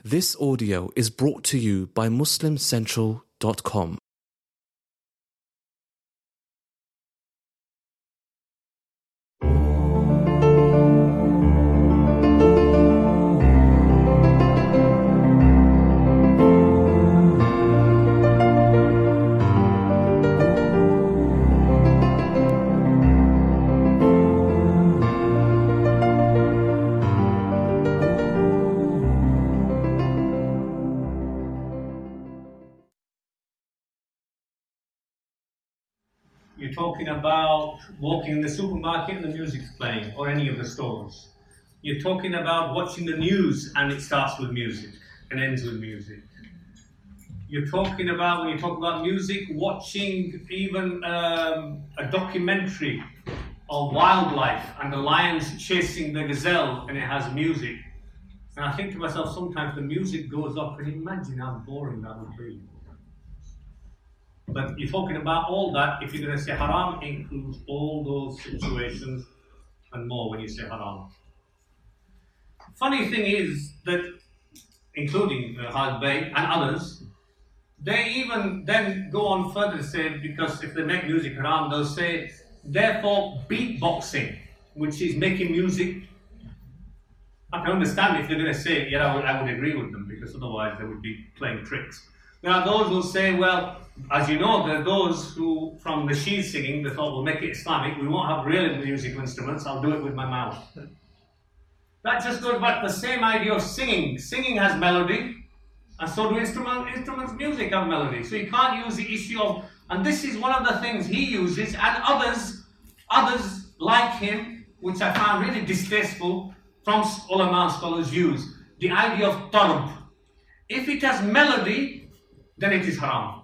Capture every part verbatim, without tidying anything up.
This audio is brought to you by Muslim Central dot com. You're talking about walking in the supermarket and the music's playing, or any of the stores. You're talking about watching the news and it starts with music and ends with music. You're talking about, when you talk about music, watching even um, a documentary on wildlife and the lions chasing the gazelle and it has music. And I think to myself, sometimes the music goes up and imagine how boring that would be. But you're talking about all that. If you're going to say haram, it includes all those situations and more when you say haram. Funny thing is that, including uh, Khalid Bey and others, they even then go on further to say, because if they make music haram, they'll say, therefore beatboxing, which is making music. I can understand if they're going to say, yeah, I would, I would agree with them, because otherwise they would be playing tricks. There are those who say, well, as you know, there are those who, from the Shia singing, they thought, we'll make it Islamic, we won't have real musical instruments, I'll do it with my mouth. That just goes back to the same idea of singing. Singing has melody, and so do instrument, instruments, music have melody. So you can't use the issue of, and this is one of the things he uses, and others, others like him, which I found really distasteful, from ulama scholars use, the idea of tarb. If it has melody, then it is haram.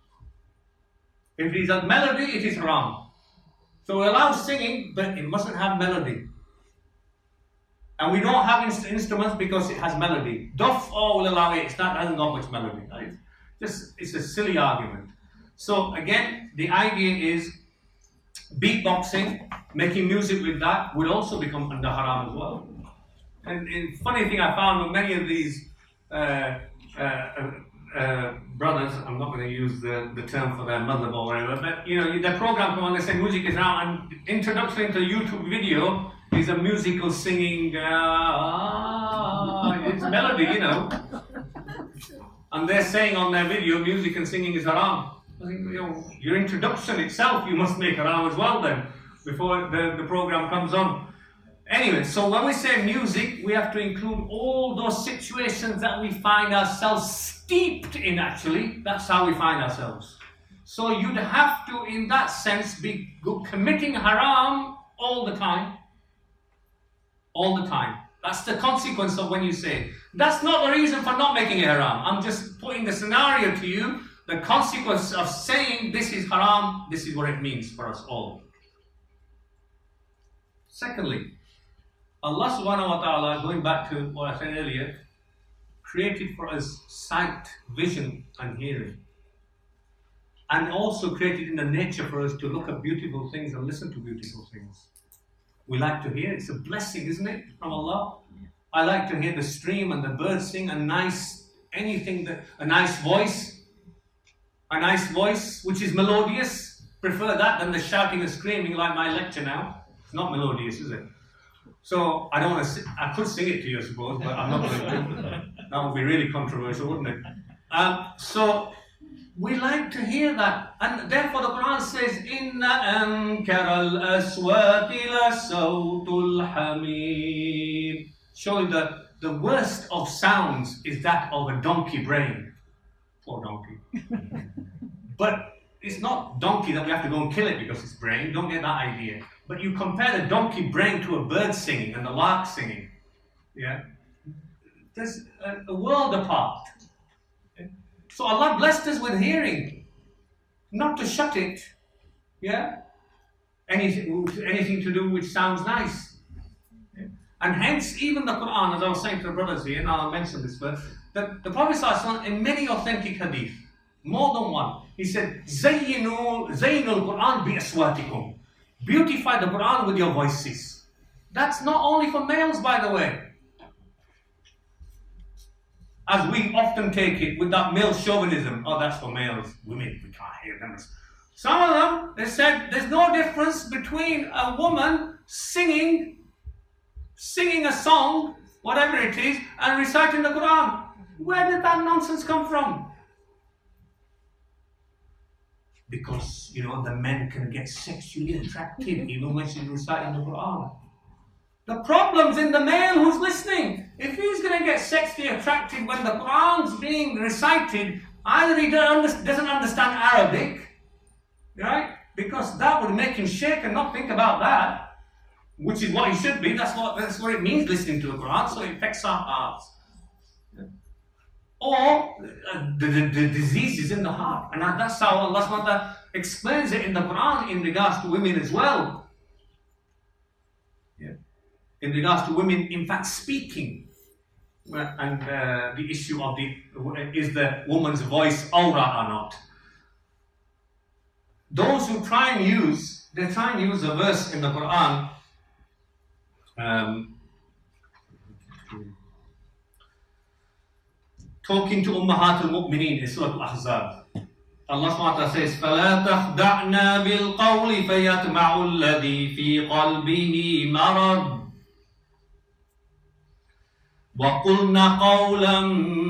If it is a melody, it is haram. So we allow singing, but it mustn't have melody. And we don't have inst- instruments because it has melody. Duff, oh, we'll allow it, it's not, it hasn't got much melody. Right? Just, it's a silly argument. So again, the idea is beatboxing, making music with that, would also become under haram as well. And the funny thing I found with many of these uh, uh, uh, Uh, brothers, I'm not going to use the, the term for their mother or whatever, but you know, their program come on, they say music is now, and introduction into a YouTube video is a musical singing, uh, it's melody, you know. And they're saying on their video, music and singing is haram. I think, you know, your introduction itself, you must make haram as well then, before the, the program comes on. Anyway, so when we say music, we have to include all those situations that we find ourselves steeped in, actually. That's how we find ourselves. So you'd have to, in that sense, be committing haram all the time. All the time. That's the consequence of when you say it. That's not the reason for not making it haram. I'm just putting the scenario to you, the consequence of saying this is haram, this is what it means for us all. Secondly, Allah subhanahu wa ta'ala, going back to what I said earlier, created for us sight, vision and hearing. And also created in the nature for us to look at beautiful things and listen to beautiful things. We like to hear, it's a blessing, isn't it, from Allah? I like to hear the stream and the birds sing, a nice, anything, that, a nice voice, a nice voice which is melodious. Prefer that than the shouting and screaming like my lecture now. It's not melodious, is it? So I don't want to. Sing, I could sing it to you, I suppose, but I'm not going to. That would be really controversial, wouldn't it? Um, so we like to hear that, and therefore the Quran says, "Inna ankara al-aswati la sawtul hamid." Showing that the worst of sounds is that of a donkey brain. Poor donkey. But it's not donkey that we have to go and kill it because it's brain. Don't get that idea. But you compare the donkey brain to a bird singing and the lark singing. Yeah? There's a, a world apart. Okay? So Allah blessed us with hearing. Not to shut it. Yeah? Anything, anything to do which sounds nice. Okay? And hence, even the Quran, as I was saying to the brothers here, and I'll mention this verse, that the Prophet ﷺ, in many authentic hadith, more than one, he said, Zayyinu, Zayyinul Quran bi aswatikum. Beautify the Quran with your voices. That's not only for males, by the way. as we often take it with that male chauvinism. Oh, that's for males. Women, we can't hear them. Some of them, they said there's no difference between a woman singing, singing a song, whatever it is, and reciting the Quran. Where did that nonsense come from? Because, you know, the men can get sexually attracted even when she's reciting the Quran. The problem's in the male who's listening. If he's going to get sexually attracted when the Quran's being recited, either he doesn't understand Arabic, right? Because that would make him shake and not think about that, which is what he should be. That's what, that's what it means, listening to the Quran, so it affects our hearts. Or uh, the, the, the disease is in the heart. And that's how Allah subhanahu wa ta'ala explains it in the Quran in regards to women as well. Yeah. In regards to women, in fact, speaking. And uh, the issue of the, is the woman's voice awra or not? Those who try and use, they try and use a verse in the Quran. Um, Talking to Ummahat al-Mu'mineen in Surah Al-Ahzab. Allah subhanahu wa ta'ala says, فَلَا تَخْدَعْنَا بِالْقَوْلِ فَيَطْمَعُ الَّذِي فِي قَلْبِهِ مَرَضٌ وَقُلْنَا قَوْلًا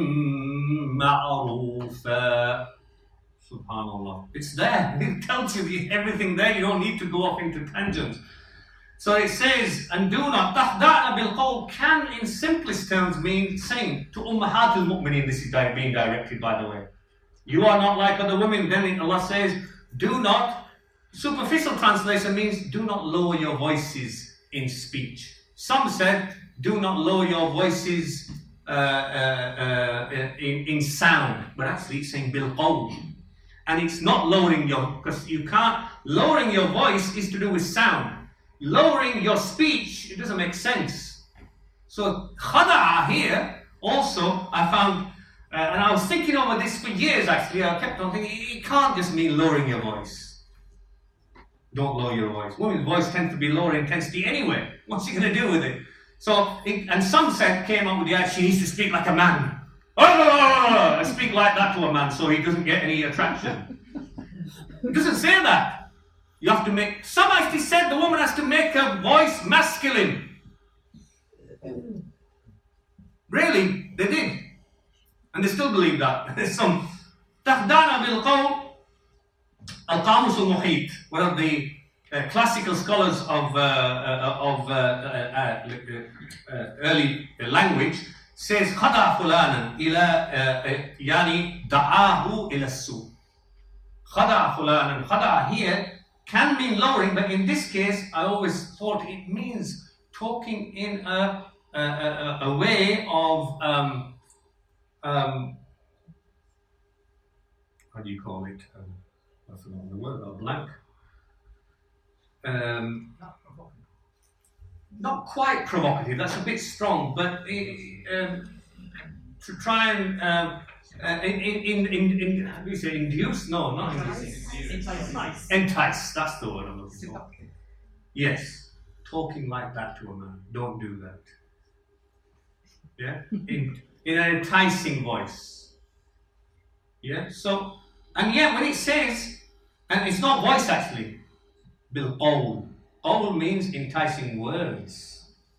مَعْرُوفًا. Subhanallah. It's there. It tells you everything there. You don't need to go off into tangents. So it says, and do not, تَخْدَعْنَا بِالْقَوْلِ can in simplest terms mean saying to Ummahat al-Mu'mineen, this is being directed by the way. You are not like other women. Then Allah says, do not, superficial translation means do not lower your voices in speech. Some said, do not lower your voices uh, uh, uh, in, in sound. But actually it's saying bil-qawl. And it's not lowering your, because you can't, lowering your voice is to do with sound. Lowering your speech, it doesn't make sense. So khada'a here, also, I found, uh, and I was thinking over this for years actually, I kept on thinking, it can't just mean lowering your voice. Don't lower your voice. Women's voice tends to be lower intensity anyway. What's she going to do with it? So, it, and some said, came up with the idea, she needs to speak like a man. Oh, speak like that to a man so he doesn't get any attraction. It doesn't say that. You have to make, some actually said the woman has to make her voice masculine. Really, they did. And they still believe that. There's some, تَخْدَعْنَا بِالْقَوْلِ Al-Qamus al-Muhit, one of the uh, classical scholars of, uh, uh, of uh, uh, uh, uh, early language, says خَدَعْ فُلَانًا إِلَى يعني دَعَاهُ إِلَى السُّوءِ. خَدَعْ فُلَانًا, خَدَعْ here can mean lowering, but in this case, I always thought it means talking in a, a, a, a way of, um, um, how do you call it? Um, I forgot the word, a blank. Um, not quite provocative, that's a bit strong, but uh, um, to try and um, uh, in, in, in, in, how do you say, induce? No, not induce. Entice. Entice, that's the word I'm looking for. Yes, talking like that to a man, don't do that. Yeah, in, in an enticing voice. Yeah, so, and yet when it says, and it's not voice actually, bil-qawl. Qawl means enticing words.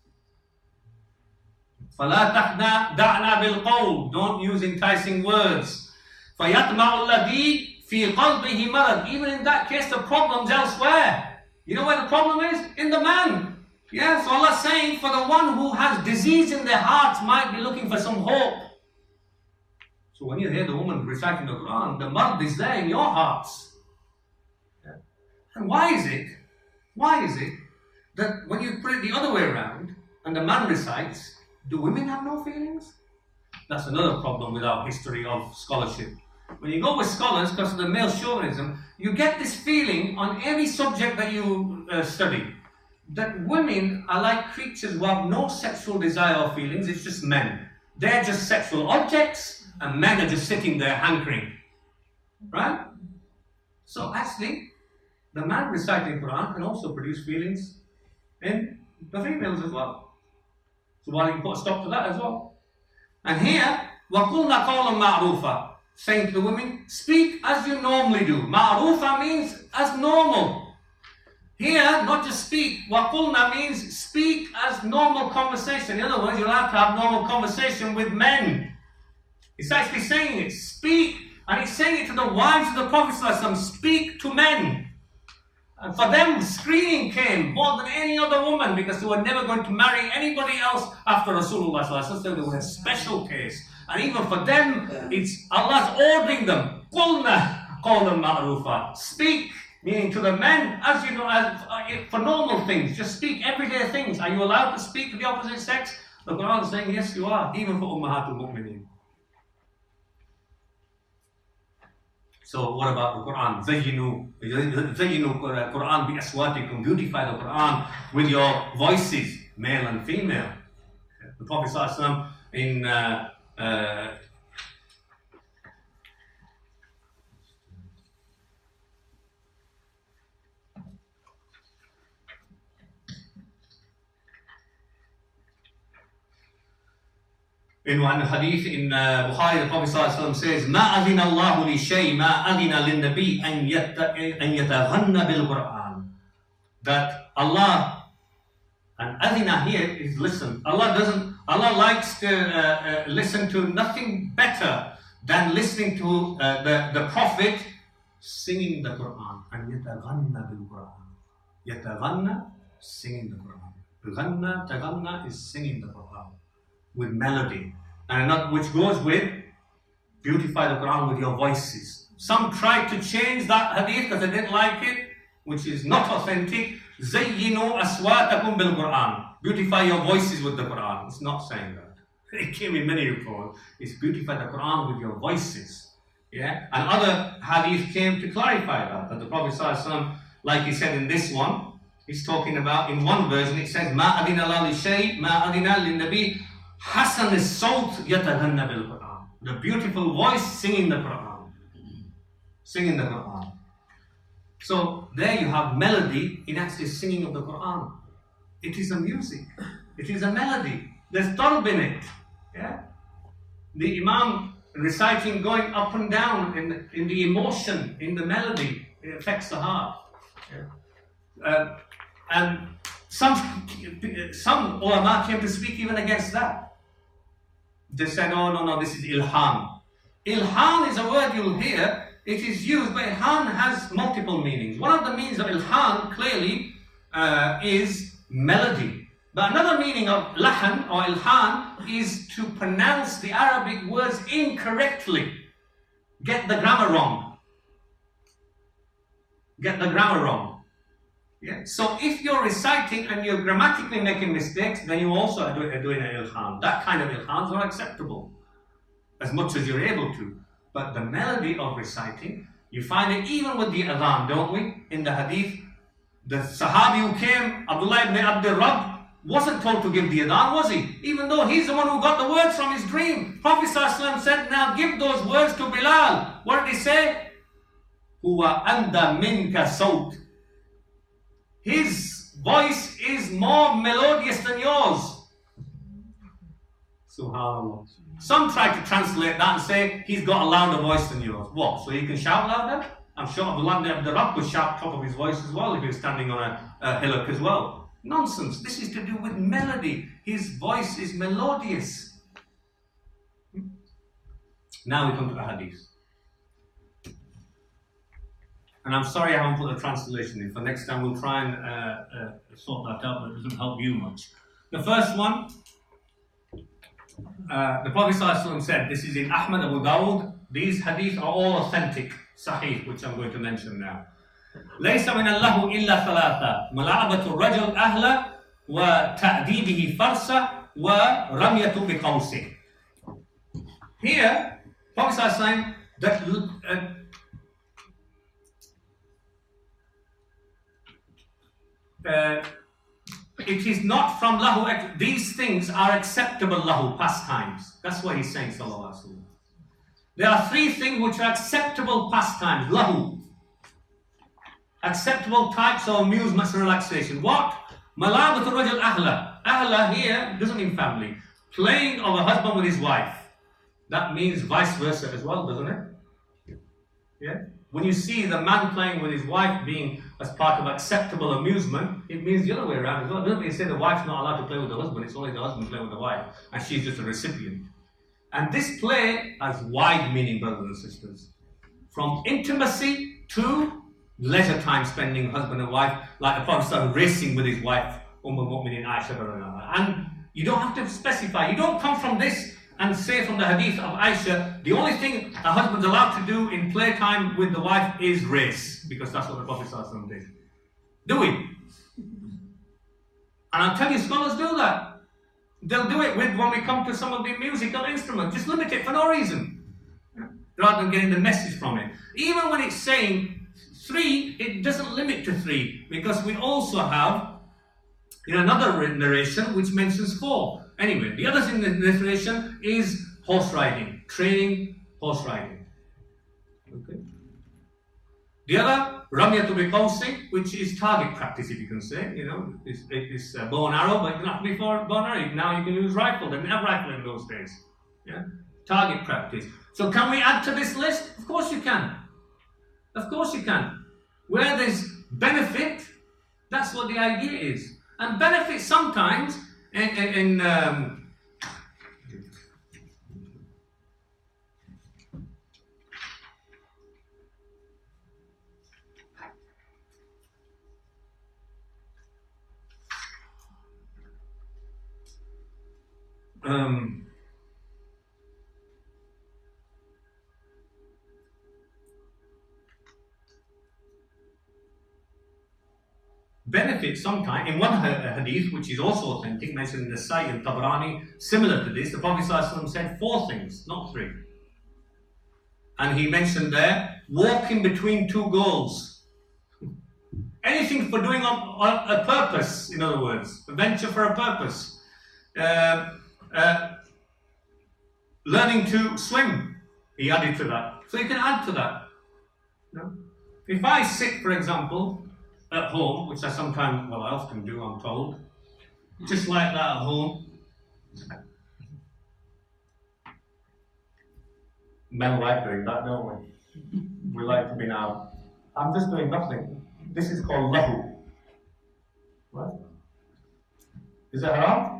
فَلَا تَخْدَعْنَا بِالْقَوْلِ, don't use enticing words. فَيَطْمَعُ الَّذِي فِي قَلْبِهِ مَرَضٌ, even in that case the problem's elsewhere. You know where the problem is? In the man. Yeah, so Allah's saying for the one who has disease in their hearts might be looking for some hope. So when you hear the woman reciting the Quran, the marad is there in your hearts. Yeah. And why is it? Why is it that when you put it the other way around and the man recites, do women have no feelings? That's another problem with our history of scholarship. When you go with scholars, because of the male chauvinism, you get this feeling on every subject that you uh, study, that women are like creatures who have no sexual desire or feelings, it's just men. They're just sexual objects, and men are just sitting there hankering. Right? So actually, the man reciting Quran can also produce feelings in the females as well. So why don't you put a stop to that as well? And here, وَقُلْنَا قَوْلًا مَعْرُوفًا. Saying to the women, speak as you normally do. Ma'rufa means as normal. Here, not just speak. وَقُلْنَا means speak as normal conversation. In other words, you're allowed to have normal conversation with men. It's actually saying it. Speak. And it's saying it to the wives of the Prophet ﷺ. Speak to men. And for them, screening came more than any other woman because they were never going to marry anybody else after Rasulullah ﷺ. So they were a special case. And even for them, it's Allah's ordering them. قُلْنَا قَوْلًا مَعْرُوفًا. Speak, meaning to the men, as you know, as, uh, for normal things. Just speak everyday things. Are you allowed to speak to the opposite sex? The Quran is saying, yes, you are, even for Ummahatul Mu'mineen. So what about the Quran? زَيِّنُوا زَيِّنُوا Quran بِأَصْوَاتِكُمْ. Beautify the Quran with your voices, male and female. The Prophet ﷺ in uh, uh, In one hadith in uh, Bukhari, the Prophet ﷺ says, مَا أَذِنَ اللَّهُ لِشَيْءٍ مَا أَذِنَ لِلنَّبِيِّ أَن يَتَغَنَّ بِالْقُرْآنِ. That Allah, and adina here is listen. Allah doesn't, Allah likes to uh, uh, listen to nothing better than listening to uh, the, the Prophet singing the Quran. أَن يَتَغَنَّ بِالْقُرْآنِ. يَتَغَنَّ, singing the Quran. Ghanna, taganna is singing the Quran with melody, and not, which goes with beautify the Quran with your voices. Some tried to change that hadith because they didn't like it, which is not authentic. Zayyinu aswatakum bil Quran. Beautify your voices with the Quran. It's not saying that. It came in many reports. It's beautify the Quran with your voices. Yeah, and other hadith came to clarify that. That the Prophet ﷺ, like he said in this one, he's talking about in one version. It says, "Ma adina la li shay, ma adina lin nabi." Hasan as-sawt yataghanna bil Quran. The beautiful voice singing the Quran. Singing the Quran. So there you have melody in actually singing of the Quran. It is a music. It is a melody. There's darb in it. Yeah? The Imam reciting, going up and down in the, in the emotion, in the melody. It affects the heart. Yeah? Uh, and some, some ulama came to speak even against that. They said, no, no, no, this is ilham. Ilham is a word you'll hear. It is used, but ilham has multiple meanings. One of the meanings of ilham, clearly, uh, is melody. But another meaning of lahan or ilham is to pronounce the Arabic words incorrectly. Get the grammar wrong. Get the grammar wrong. Yeah. So if you're reciting and you're grammatically making mistakes, then you also are doing, are doing an ilham. That kind of ilham is not acceptable, as much as you're able to. But the melody of reciting, you find it even with the adhan, don't we? In the hadith, the Sahabi who came, Abdullah ibn Abdul Rabb, wasn't told to give the adhan, was he? Even though he's the one who got the words from his dream. Prophet ﷺ said, now give those words to Bilal. What did he say? Huwa anda minka sawt. His voice is more melodious than yours. SubhanAllah. Some try to translate that and say he's got a louder voice than yours. What? So he can shout louder? I'm sure Abdullah ibn Abdul Rabb could shout top of his voice as well if he was standing on a, a hillock as well. Nonsense. This is to do with melody. His voice is melodious. Now we come to the hadith. And I'm sorry I haven't put a translation in. For next time we'll try and uh, uh, sort that out, but it doesn't help you much. The first one, uh, the Prophet ﷺ said, this is in Ahmad, Abu Dawud. These hadith are all authentic, sahih, which I'm going to mention now. ليس من الله إلا ثلاثة ملاعبة الرجل أهله وتأديبه فرسة ورمية بقوسه. Here, Prophet ﷺ that uh, Uh, it is not from lahu, these things are acceptable lahu, pastimes. That's what he's saying, sallallahu alaihi wasallam. There are three things which are acceptable pastimes, lahu. Acceptable types of amusements and relaxation. What? Malabatul rajul ahla. Ahla here doesn't mean family. Playing of a husband with his wife. that means vice versa as well, doesn't it? Yeah? When you see the man playing with his wife being as part of acceptable amusement, it means the other way around as well. It doesn't mean say the wife's not allowed to play with the husband, it's only the husband playing with the wife, and she's just a recipient. And this play has wide meaning, brothers and sisters. From intimacy to leisure time spending, husband and wife, like the Prophet started racing with his wife, Umm al-Mu'minin Aisha. And you don't have to specify. You don't come from this and say from the hadith of Aisha, the only thing a husband's allowed to do in playtime with the wife is race, because that's what the Prophet did. Do we? And I'll tell you, scholars do that. They'll do it with when we come to some of the musical instruments. Just limit it for no reason, rather than getting the message from it. Even when it's saying three, it doesn't limit to three, because we also have in another narration which mentions four. Anyway, the other thing in the narration is horse riding, training horse riding. Okay. The other, Ramyatu biqawsi, which is target practice, if you can say. You know, it's, it's uh, bow and arrow, but it doesn't have to be for bow and arrow. Now you can use rifle. They didn't have rifle in those days. Yeah? Target practice. So can we add to this list? Of course you can. Of course you can. Where there's benefit, that's what the idea is. And benefit sometimes in, in, in um, um, benefit sometimes. In one hadith, which is also authentic, mentioned in the Nasai and Tabarani, similar to this, the Prophet ﷺ said four things, not three. And he mentioned there, walking between two goals. Anything for doing a, a purpose, in other words, a venture for a purpose. Uh, uh, learning to swim, he added to that. So you can add to that. You know? If I sit, for example, at home, which I sometimes, well, I often do, I'm told, just like that at home. Men like doing that, don't we? We like to be now. I'm just doing nothing. This is called lahu. What? Is that haram?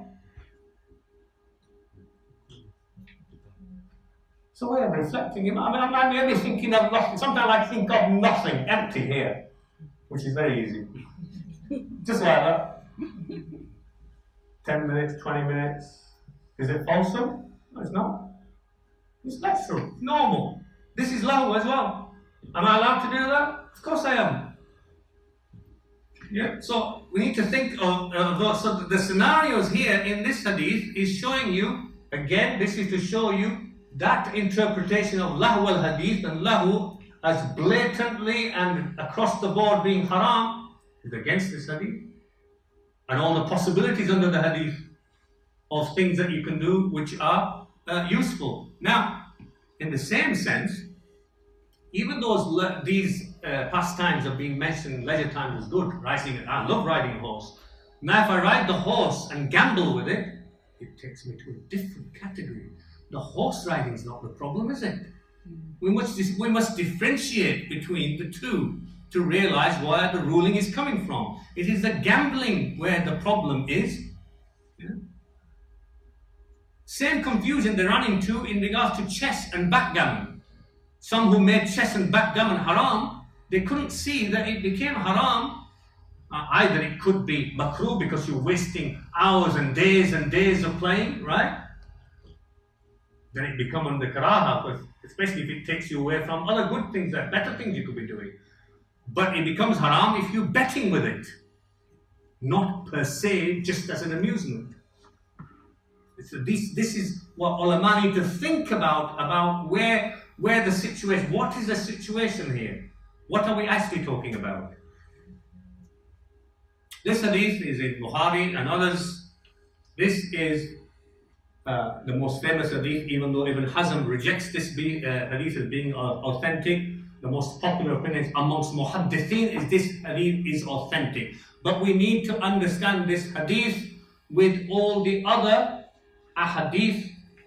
So I am reflecting. I mean, I'm, I'm really thinking of nothing. Sometimes I think of nothing, empty here, which is very easy. Just like that. ten minutes, twenty minutes. Is it wholesome? No, it's not. It's natural, it's normal. This is lahu as well. Am I allowed to do that? Of course I am. Yeah. So we need to think of uh, those. So the scenarios here in this hadith is showing you, again, this is to show you that interpretation of lahu al-hadith and lahu as blatantly and across the board being haram is against this hadith. And all the possibilities under the hadith of things that you can do which are uh, useful. Now, in the same sense, even those le- these uh, pastimes are being mentioned, leisure time is good, riding, I love riding a horse. Now if I ride the horse and gamble with it, it takes me to a different category. The horse riding is not the problem, is it? We must, we must differentiate between the two to realize where the ruling is coming from. It is the gambling where the problem is. Yeah? Same confusion they run into in regards to chess and backgammon. Some who made chess and backgammon haram, they couldn't see that it became haram. Uh, either it could be makruh because you're wasting hours and days and days of playing, right? Then it becomes under karaha, especially if it takes you away from other good things, that better things you could be doing. But it becomes haram if you're betting with it, not per se just as an amusement. So this, this is what ulama need to think about, about where, where the situation, what is the situation here? What are we actually talking about? This hadith is in Bukhari and others. This is uh, the most famous hadith, even though Ibn Hazm rejects this be, uh, hadith as being uh, authentic. The most popular opinion amongst muhaddithin is this hadith is authentic. But we need to understand this hadith with all the other ahadith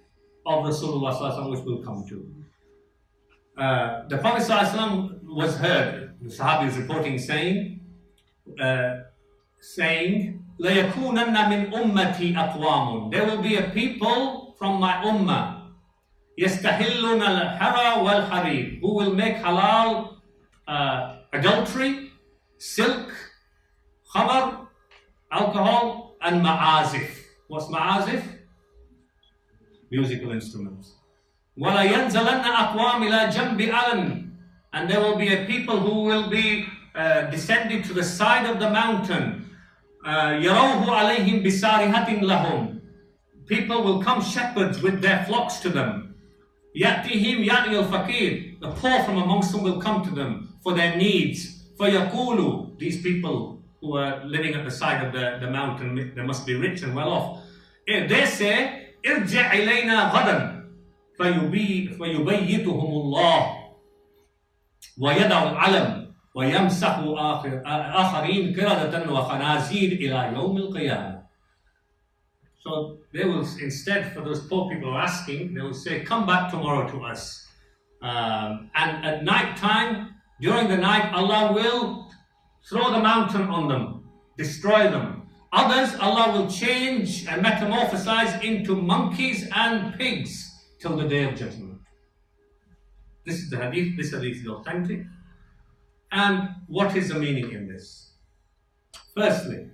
of Rasulullah sallallahu alaihi wasallam, which we'll come to. Uh, the Prophet sallallahu alaihi wasallam was heard, the Sahabi is reporting, saying, uh, saying, لَيَكُونَنَّ مِنْ أُمَّتِي أَقْوَامٌ. There will be a people from my ummah, يَسْتَحِلُّونَ الْحَرَى وَالْحَرِيرِ, who will make halal uh, adultery, silk, khamar, alcohol, and ma'azif. What's ma'azif? Musical instruments. وَلَا يَنْزَلَنَّ أَقْوَامِ إِلَى جَنْبِ أَلَمٍ. And there will be a people who will be uh, descended to the side of the mountain. يَرَوْهُ عَلَيْهِمْ بِسَارِهَةٍ لَهُمْ. People will come, shepherds with their flocks to them. يَأْتِهِمْ يَأْنِي الْفَقِيرِ. The poor from amongst them will come to them for their needs. فَيَقُولُ. These people who are living at the side of the, the mountain, they must be rich and well off. They say, ارجع إلينا غدا فيبيتهم الله ويدع العلم ويمسح آخرين قردة وخنازير إلى يوم القيامة. So they will instead, for those poor people who are asking, they will say, come back tomorrow to us. Um, and at night time, during the night, Allah will throw the mountain on them, destroy them. Others, Allah will change and metamorphosize into monkeys and pigs till the day of judgment. This is the hadith. This hadith is authentic. And what is the meaning in this? Firstly,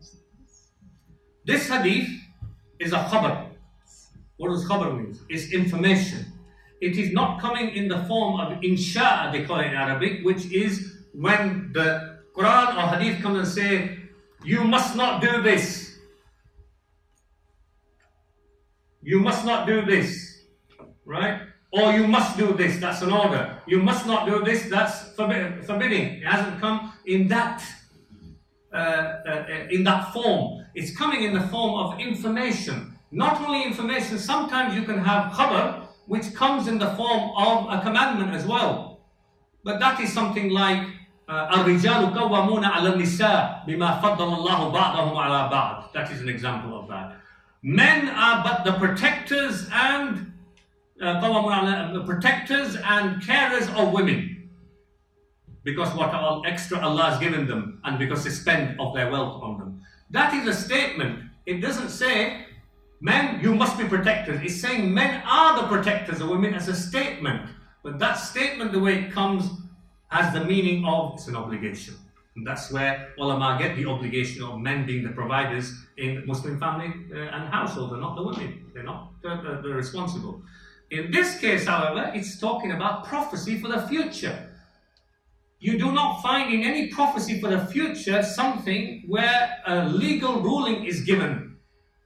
this hadith is a khabar. What does khabar mean? It's information. It is not coming in the form of insha, they call it in Arabic, which is when the Quran or hadith comes and say, you must not do this. You must not do this. Right? Or you must do this. That's an order. You must not do this. That's forbid- forbidding. It hasn't come in that uh, uh, in that form. It's coming in the form of information. Not only information, sometimes you can have khabar, which comes in the form of a commandment as well. But that is something like الرجال قوامون على النساء بما فضل الله بعضهم على بعض. That is an example of that. Men are but the protectors and uh, protectors and carers of women, because what all extra Allah has given them and because they spend of their wealth on them. That is a statement. It doesn't say men, you must be protectors. It's saying men are the protectors of women as a statement. But that statement, the way it comes, has the meaning of it's an obligation. And that's where ulama get the obligation of men being the providers in Muslim family uh, and household. They're not the women. They're not they're, they're responsible. In this case, however, it's talking about prophecy for the future. You do not find in any prophecy for the future something where a legal ruling is given.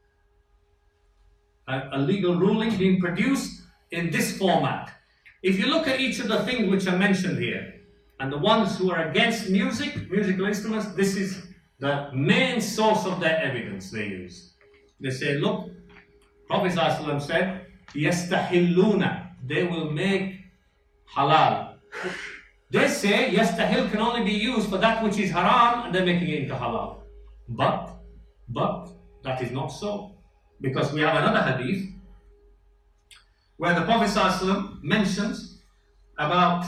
A, a legal ruling being produced in this format. If you look at each of the things which are mentioned here, and the ones who are against music, musical instruments, this is the main source of their evidence they use. They say, look, Prophet ﷺ said, يَسْتَحِلُّونَ, they will make halal. They say, yastahil can only be used for that which is haram, and they're making it into halal. But, but, that is not so. Because we have another hadith, where the Prophet ﷺ mentions about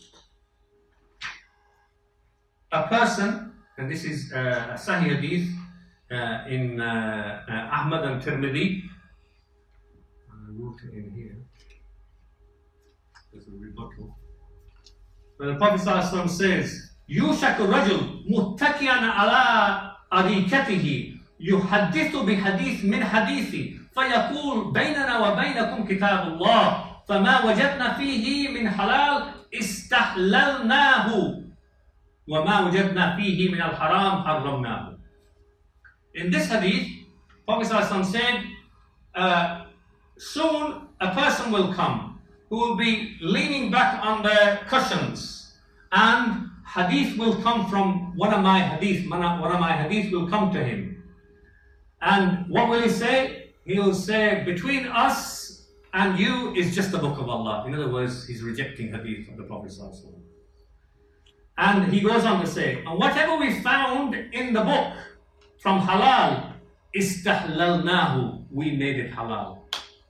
a person, and this is uh, a Sahih hadith uh, in uh, uh, Ahmad and Tirmidhi. I wrote it in here. There's a rebuttal. Where the Prophet ﷺ says, يُوشَكُ الرَّجُلُ مُتَّكِيًا عَلَىٰ أَرِيكَتِهِ يُحَدِّثُ بِحَدِيثٍ مِنْ حَدِيثِ فَيَقُولُ بَيْنَنَا وَبَيْنَكُمْ كِتَابُ اللَّهِ فَمَا وَجَدْنَا فِيهِ مِنْ حَلَالٍ إِسْتَحْلَلْنَاهُ وَمَا وَجَدْنَا فِيهِ مِنَ الْحَرَامِ حَرَّمْنَاهُ. In this hadith, Prophet ﷺ said, uh, soon a person will come who will be leaning back on their cushions, and hadith will come from one of my hadith, one of my hadith will come to him. And what will he say? He will say, between us and you is just the book of Allah. In other words, he's rejecting hadith of the Prophet ﷺ. And he goes on to say, and whatever we found in the book from halal, istahlalnahu, we made it halal.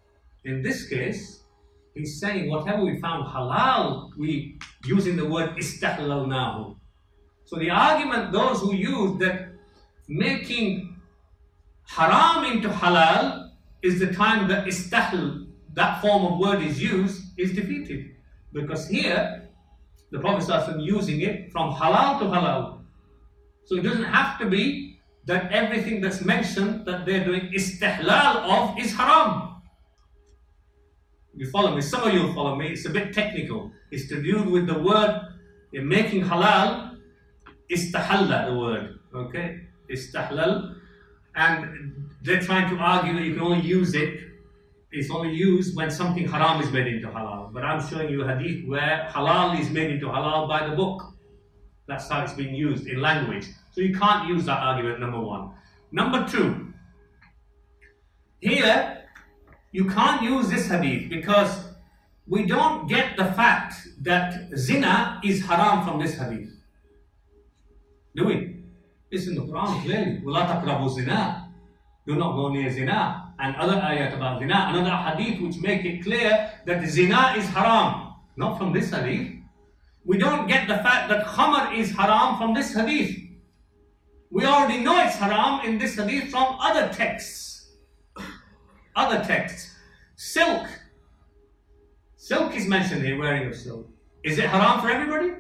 In this case, he's saying whatever we found halal, we using the word istahlalnahu. So the argument, those who use that making haram into halal is the time that istahl, that form of word is used, is defeated. Because here, the Prophet ﷺ using it from halal to halal. So it doesn't have to be that everything that's mentioned that they're doing istihlal of is haram. You follow me? Some of you will follow me. It's a bit technical. It's to do with the word in making halal, istahalla, the word. Okay? Istahlal. And they're trying to argue that you can only use it, it's only used when something haram is made into halal. But I'm showing you a hadith where halal is made into halal by the book. That's how it's being used in language. So you can't use that argument, number one. Number two, here you can't use this hadith because we don't get the fact that zina is haram from this hadith. Do we? It's in the Quran clearly. وَلَا تَقْرَبُوا zina. Do not go near zina. And other ayat about zina. Another hadith which make it clear that zina is haram. Not from this hadith. We don't get the fact that khamr is haram from this hadith. We already know it's haram in this hadith from other texts. Other texts. Silk. Silk is mentioned here, wearing of silk. Is it haram for everybody?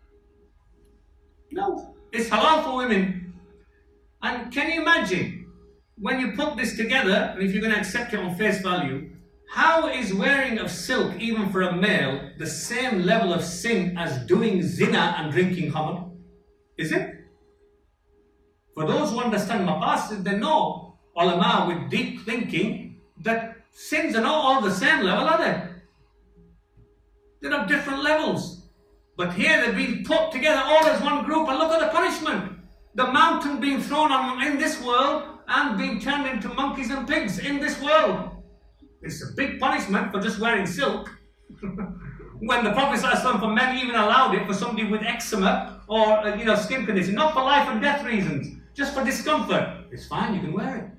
No. It's halal for women. And can you imagine, when you put this together, and if you're going to accept it on face value, how is wearing of silk, even for a male, the same level of sin as doing zina and drinking khamr? Is it? For those who understand maqasid, they know, ulama with deep thinking, that sins are not all the same level, are they? They're of different levels. But here they're being put together all as one group, and look at the punishment. The mountain being thrown on them in this world and being turned into monkeys and pigs in this world. It's a big punishment for just wearing silk. When the Prophet ﷺ for men even allowed it for somebody with eczema or uh, you know skin condition, not for life and death reasons, just for discomfort. It's fine, you can wear it.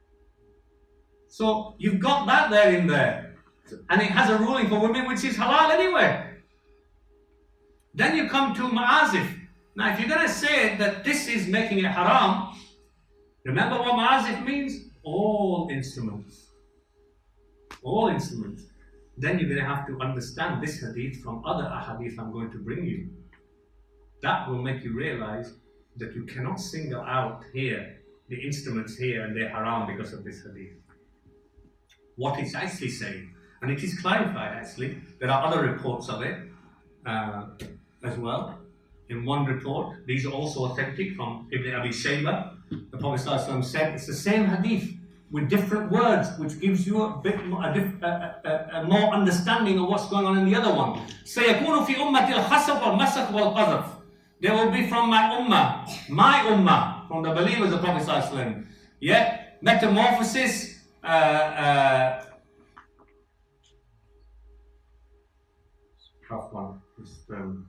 So you've got that there in there. And it has a ruling for women which is halal anyway. Then you come to ma'azif. Now if you're going to say that this is making it haram, remember what ma'azif means? All instruments. All instruments. Then you're going to have to understand this hadith from other ahadith I'm going to bring you. That will make you realize that you cannot single out here the instruments here and they're haram because of this hadith. What it's actually saying, and it is clarified actually, there are other reports of it uh, as well. In one report, these are also authentic from Ibn Abi Shaybah. The Prophet ﷺ said it's the same hadith with different words, which gives you a bit more, a, diff, a, a, a more understanding of what's going on in the other one. سَيَكُونُ فِي أُمَّةِ الْخَسَفْ وَالْمَسَخْ وَالْقَذَفْ. There will be from my ummah, my ummah, from the believers of the Prophet ﷺ. Yeah, metamorphosis, uh, uh, tough one. Just, um,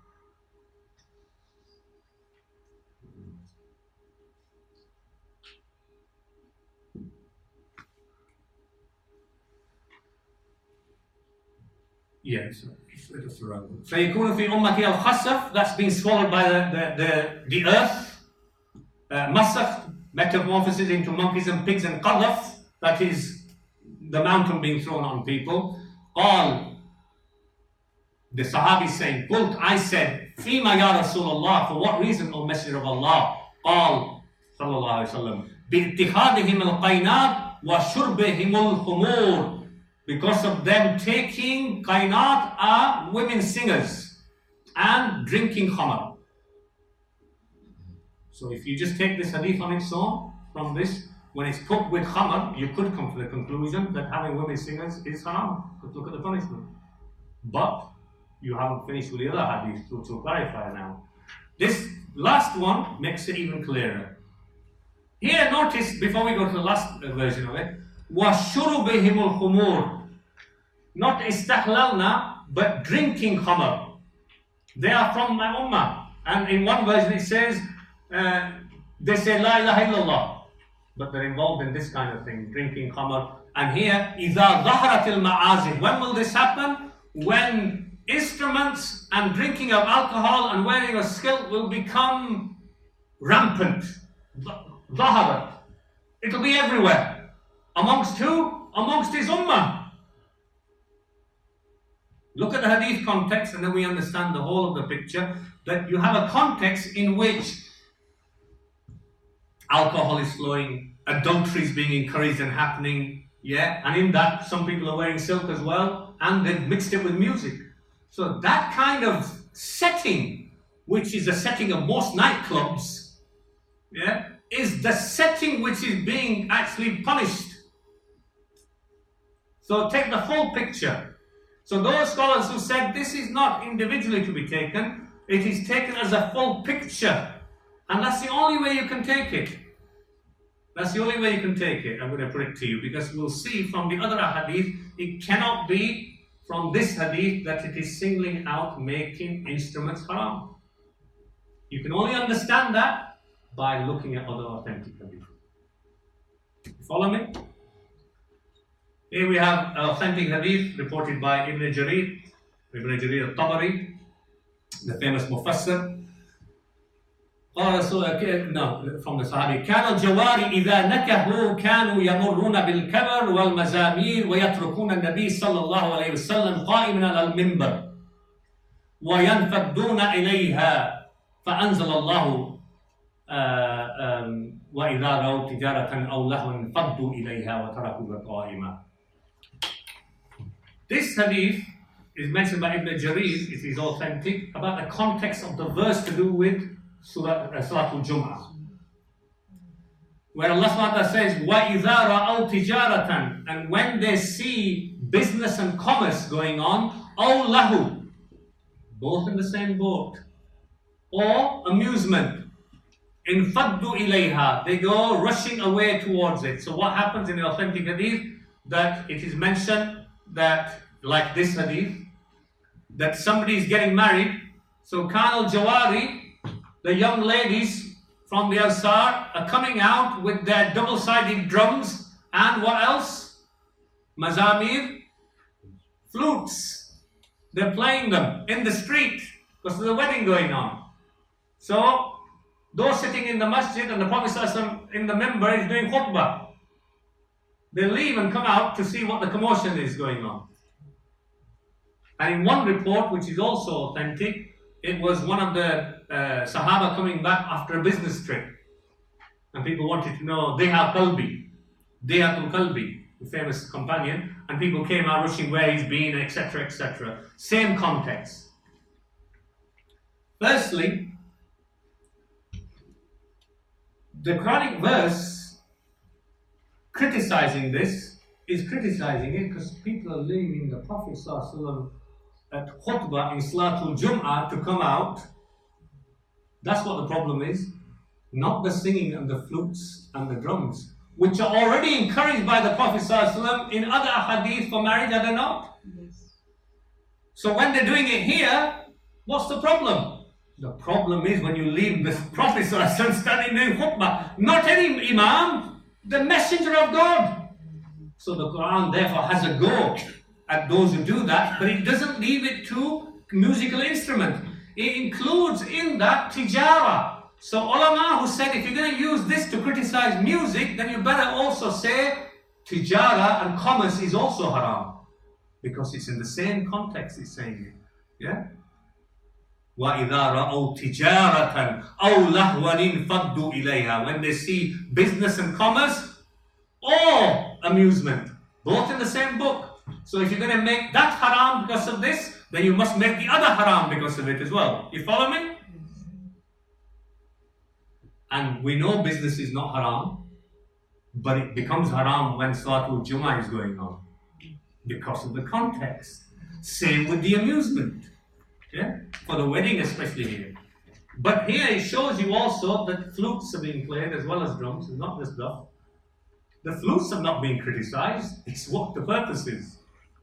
Yes, it's right. فَيَكُونُ فِي أُمَّتِي الْخَسَفْ, that's being swallowed by the, the, the, the earth. Uh, Masakh, metamorphosis into monkeys and pigs, and qadaf, that is the mountain being thrown on people. Qal, the Sahabi saying, Qult, I said, فِيمَا يَا رَسُولَ اللَّهِ, for what reason, O Messenger of Allah? Qal, sallallahu alayhi wa sallam, بِإِتِّخَاذِهِمْ الْقَيْنَاتِ وَشُرْبِهِمُ الْخُمُورِ, because of them taking qainat are women singers and drinking khamr. So if you just take this hadith on its own, from this, when it's cooked with khamr, you could come to the conclusion that having women singers is haram. But look at the punishment. But you haven't finished with the other hadith, to, to clarify now. This last one makes it even clearer. Here, notice, before we go to the last version of it, وَشُرُبِهِمُ الْخُمُورِ, not istahlalna, but drinking khamr. They are from my ummah. And in one version it says, uh, they say La ilaha illallah, but they're involved in this kind of thing, drinking khamr And here, إِذَا ظَهَرَتِ الْمَعَازِفِ. When will this happen? When instruments and drinking of alcohol and wearing of skill will become rampant. ظَهَرَتِ. It'll be everywhere. Amongst who? Amongst his ummah. Look at the hadith context and then we understand the whole of the picture. That you have a context in which alcohol is flowing, adultery is being encouraged and happening, yeah, and in that some people are wearing silk as well, and they've mixed it with music. So that kind of setting, which is the setting of most nightclubs, yeah, is the setting which is being actually punished. So take the full picture. So those scholars who said this is not individually to be taken, it is taken as a full picture. And that's the only way you can take it. That's the only way you can take it. I'm going to put it to you because we'll see from the other hadith, it cannot be from this hadith that it is singling out making instruments haram. You can only understand that by looking at other authentic hadith. Follow me? Here we have an authentic hadith reported by Ibn Jarir, Ibn Jarir al-Tabari, the famous Mufassir. قال no, from the Sahabi كان الجواري إذا نكحوا كانوا يمرون بالكبر والمزامير ويتركون النبي صلى الله عليه وسلم قائما على المنبر وينفضون إليها فأنزل الله وإذا رأوا تجارة أو لهوا انفضوا إليها وتركوها قائما. This hadith is mentioned by Ibn Jarir, it is authentic, about the context of the verse to do with Surah Salatul Jum'ah. Where Allah subhanahu wa ta'ala says, وَإِذَا رَأَوْا تِجَارَةً, and when they see business and commerce going on, أَوْ لَهُ, both in the same boat, or amusement, انفضوا إليها, they go rushing away towards it. So what happens in the authentic hadith? That it is mentioned that, like this hadith, that somebody is getting married. So Kan al-Jawari, the young ladies from the Ansar, are coming out with their double-sided drums and what else? Mazamir, flutes. They're playing them in the street because there's a wedding going on. So those sitting in the masjid and the Prophet ﷺ in the member is doing khutbah. They leave and come out to see what the commotion is going on. And in one report, which is also authentic, it was one of the uh, Sahaba coming back after a business trip. And people wanted to know, Deha Kalbi, Dehatul Kalbi, the famous companion, and people came out rushing where he's been, et cetera, et cetera. Same context. Firstly, the Quranic verse criticizing this is criticizing it because people are leaving the Prophet ﷺ at khutbah in Salatul Jum'ah to come out. That's what the problem is. Not the singing and the flutes and the drums, which are already encouraged by the Prophet ﷺ in other hadith for marriage, are they not? Yes. So when they're doing it here, what's the problem? The problem is when you leave the Prophet ﷺ standing doing khutbah, not any imam, the messenger of God. So the Quran therefore has a go at those who do that, but it doesn't leave it to musical instrument. It includes in that tijara. So ulama who said if you're going to use this to criticize music, then you better also say tijara and commerce is also haram. Because it's in the same context it's saying it. Yeah? وَإِذَا رَأَوْا تِجَارَةً أَوْ لَهْوًا انْفَضُّوا إِلَيْهَا. When they see business and commerce or amusement, both in the same book. So if you're going to make that haram because of this, then you must make the other haram because of it as well. You follow me? And we know business is not haram, but it becomes haram when Salatul Jummah is going on because of the context. Same with the amusement. Yeah? For the wedding especially here. But here it shows you also that flutes are being played as well as drums. It's not just drum. The flutes have not been criticized. It's what the purpose is.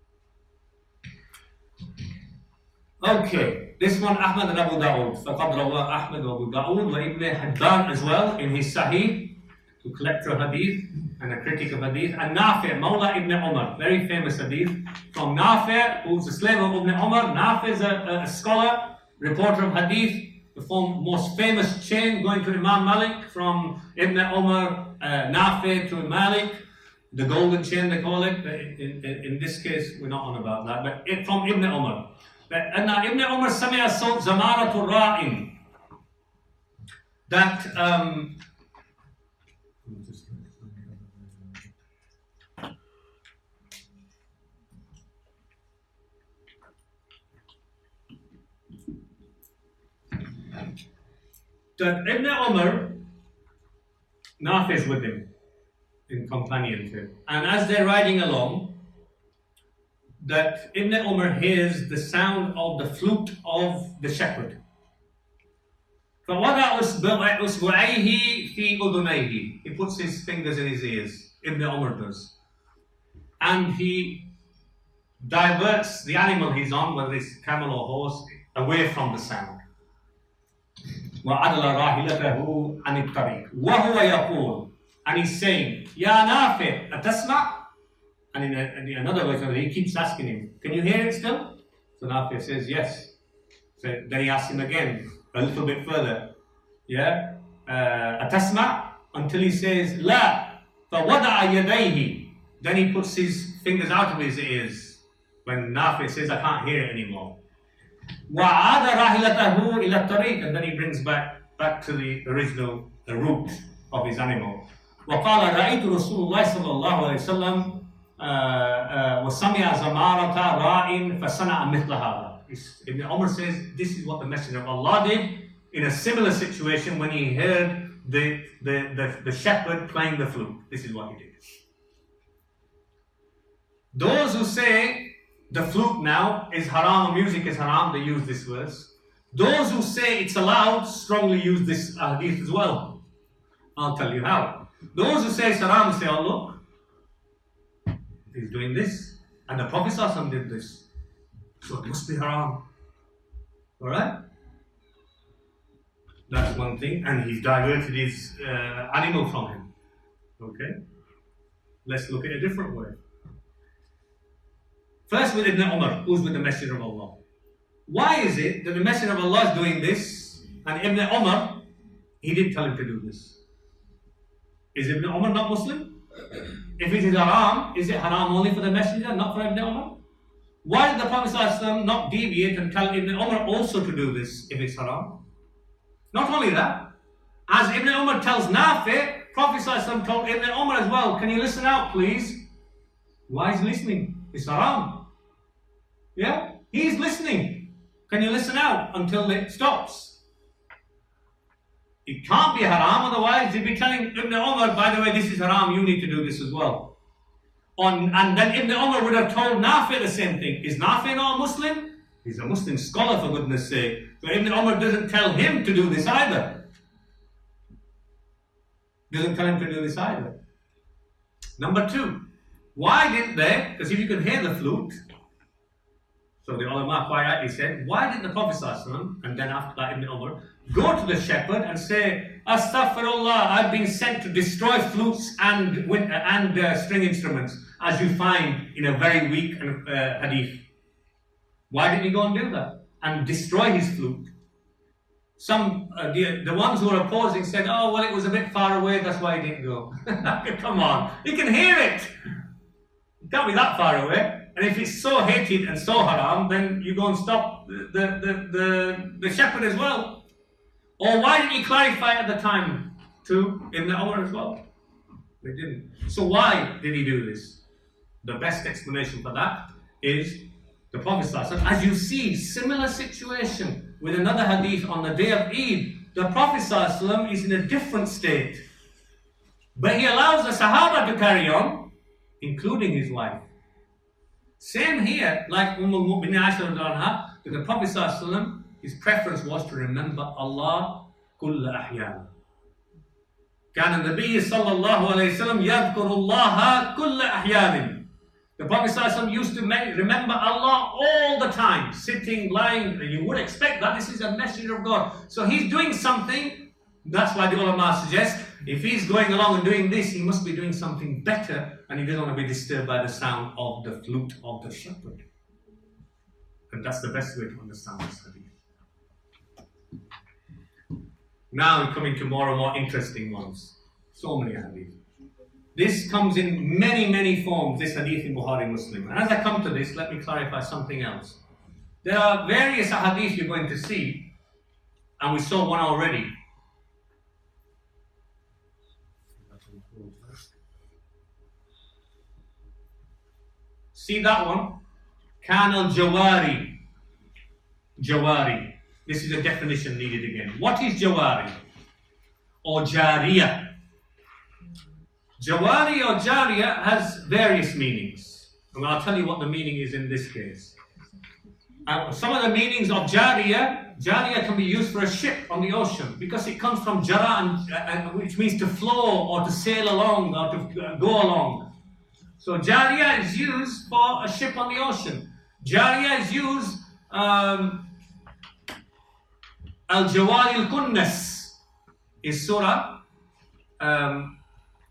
Okay, this one Ahmad and Abu Dawud. فَقَدْ رَوَى أَحْمَدْ وَأَبُو دَاوُد وَإِبْنِ حِبَّانَ as well in his Sahih to collect your hadith. and a critic of hadith, and Nafi, Mawla ibn Umar, very famous hadith from Nafi, who's a slave of Ibn Umar. Nafi is a, a scholar, reporter of hadith, the form, most famous chain going to Imam Malik from Ibn Umar, uh, Nafi to Malik, the golden chain they call it. But in, in, in this case, we're not on about that, but it, from Ibn Umar. And Ibn Umar sami'a sawt zamaratul ra'in. That um, that Ibn Umar, Nafi is with him in companionship, and as they're riding along, that Ibn Umar hears the sound of the flute of the shepherd. فَوَضَعُ أُصْبُعَيْهِ فِي أُذُنَيْهِ. He puts his fingers in his ears, Ibn Umar does. And he diverts the animal he's on, whether it's camel or horse, away from the sound. وَعَدَلَ رَاحِلَتَهُ عَنِ الطَّرِيقِ وَهُوَ يَقُولُ. And he's saying, يَا نَافِعْ أَتَسْمَعْ. And in, a, in another version, he keeps asking him, can you hear it still? So Nafi says, yes. So then he asks him again, a little bit further. Yeah? Atasma? Until he says, La. فَوَضَعَ يَدَيْهِ. Then he puts his fingers out of his ears. When Nafi says, I can't hear it anymore. وَعَادَ رَاحِلَتَهُ إِلَى الطَّرِيقِ. And then he brings back, back to the original, the root of his animal. وَقَالَ رَأَيْتُ رَسُولُ اللَّهِ صَلَّى اللَّهُ عَلَيْهِ وسلم وَسَمِعَ زَمَارَةَ رَاءٍ فَصَنَعَ مِثْلَ هَذَا. Ibn Umar says, this is what the Messenger of Allah did in a similar situation when he heard the, the, the, the shepherd playing the flute. This is what he did. Those who say the flute now is haram or music is haram, they use this verse. Those who say it's allowed strongly use this hadith as well. I'll tell you how. Those who say it's haram say, oh look, he's doing this. And the Prophet ﷺ did this. So it must be haram. Alright? That's one thing. And he's diverted his uh, animal from him. Okay? Let's look at a different way. First with Ibn Umar, who's with the Messenger of Allah. Why is it that the Messenger of Allah is doing this and Ibn Umar, he didn't tell him to do this? Is Ibn Umar not Muslim? If it is haram, is it haram only for the Messenger, not for Ibn Umar? Why did the Prophet ﷺ not deviate and tell Ibn Umar also to do this if it's haram? Not only that, as Ibn Umar tells Nafi, Prophet ﷺ told Ibn Umar as well, can you listen out please? Why is he listening? It's haram. Yeah? He's listening. Can you listen out until it stops? It can't be haram, otherwise he'd be telling Ibn Umar, by the way, this is haram, you need to do this as well. On, and then Ibn Umar would have told Nafi the same thing. Is Nafi not a Muslim? He's a Muslim scholar, for goodness sake. So Ibn Umar doesn't tell him to do this either. Doesn't tell him to do this either. Number two, why didn't they, because if you can hear the flute, so the ulama quite rightly said, why did the Prophet ﷺ, and then after that Ibn Umar, go to the shepherd and say, Astaghfirullah, I've been sent to destroy flutes and, and uh, string instruments, as you find in a very weak uh, hadith. Why did he go and do that? And destroy his flute? Some, uh, the, the ones who were opposing said, oh, well, it was a bit far away, that's why he didn't go. Come on, he can hear it. It can't be that far away. And if it's so hated and so haram, then you go and stop the, the, the, the shepherd as well. Or why didn't he clarify at the time to Ibn Umar as well? They didn't. So why did he do this? The best explanation for that is the Prophet ﷺ, as you see, similar situation with another hadith on the day of Eid. The Prophet ﷺ is in a different state. But he allows the Sahaba to carry on, including his wife. Same here, like Umm al-Mu'minin Aisha anha, that the Prophet ﷺ, his preference was to remember Allah kulla ahyana. كان النبي صلى الله عليه وسلم يذكر الله كل أحيان. The Prophet ﷺ used to remember Allah all the time, sitting, lying. You would expect that this is a messenger of God. So he's doing something That's why the ulama suggest if he's going along and doing this, he must be doing something better, and he doesn't want to be disturbed by the sound of the flute of the shepherd. And that's the best way to understand this hadith. Now we're coming to more and more interesting ones. So many hadith. This comes in many, many forms, this hadith in Bukhari Muslim. And as I come to this, let me clarify something else. There are various hadith you're going to see, and we saw one already. See that one? Kan al-Jawari. Jawari. This is a definition needed again. What is Jawari? Or Jariya? Jawari or Jariya has various meanings. And I'll tell you what the meaning is in this case. Uh, some of the meanings of Jariya, Jariya can be used for a ship on the ocean because it comes from Jara, and, uh, which means to flow or to sail along or to uh, go along. So Jariya is used for a ship on the ocean. Jariya is used um, Al-Jawari al-Kunnas is surah um,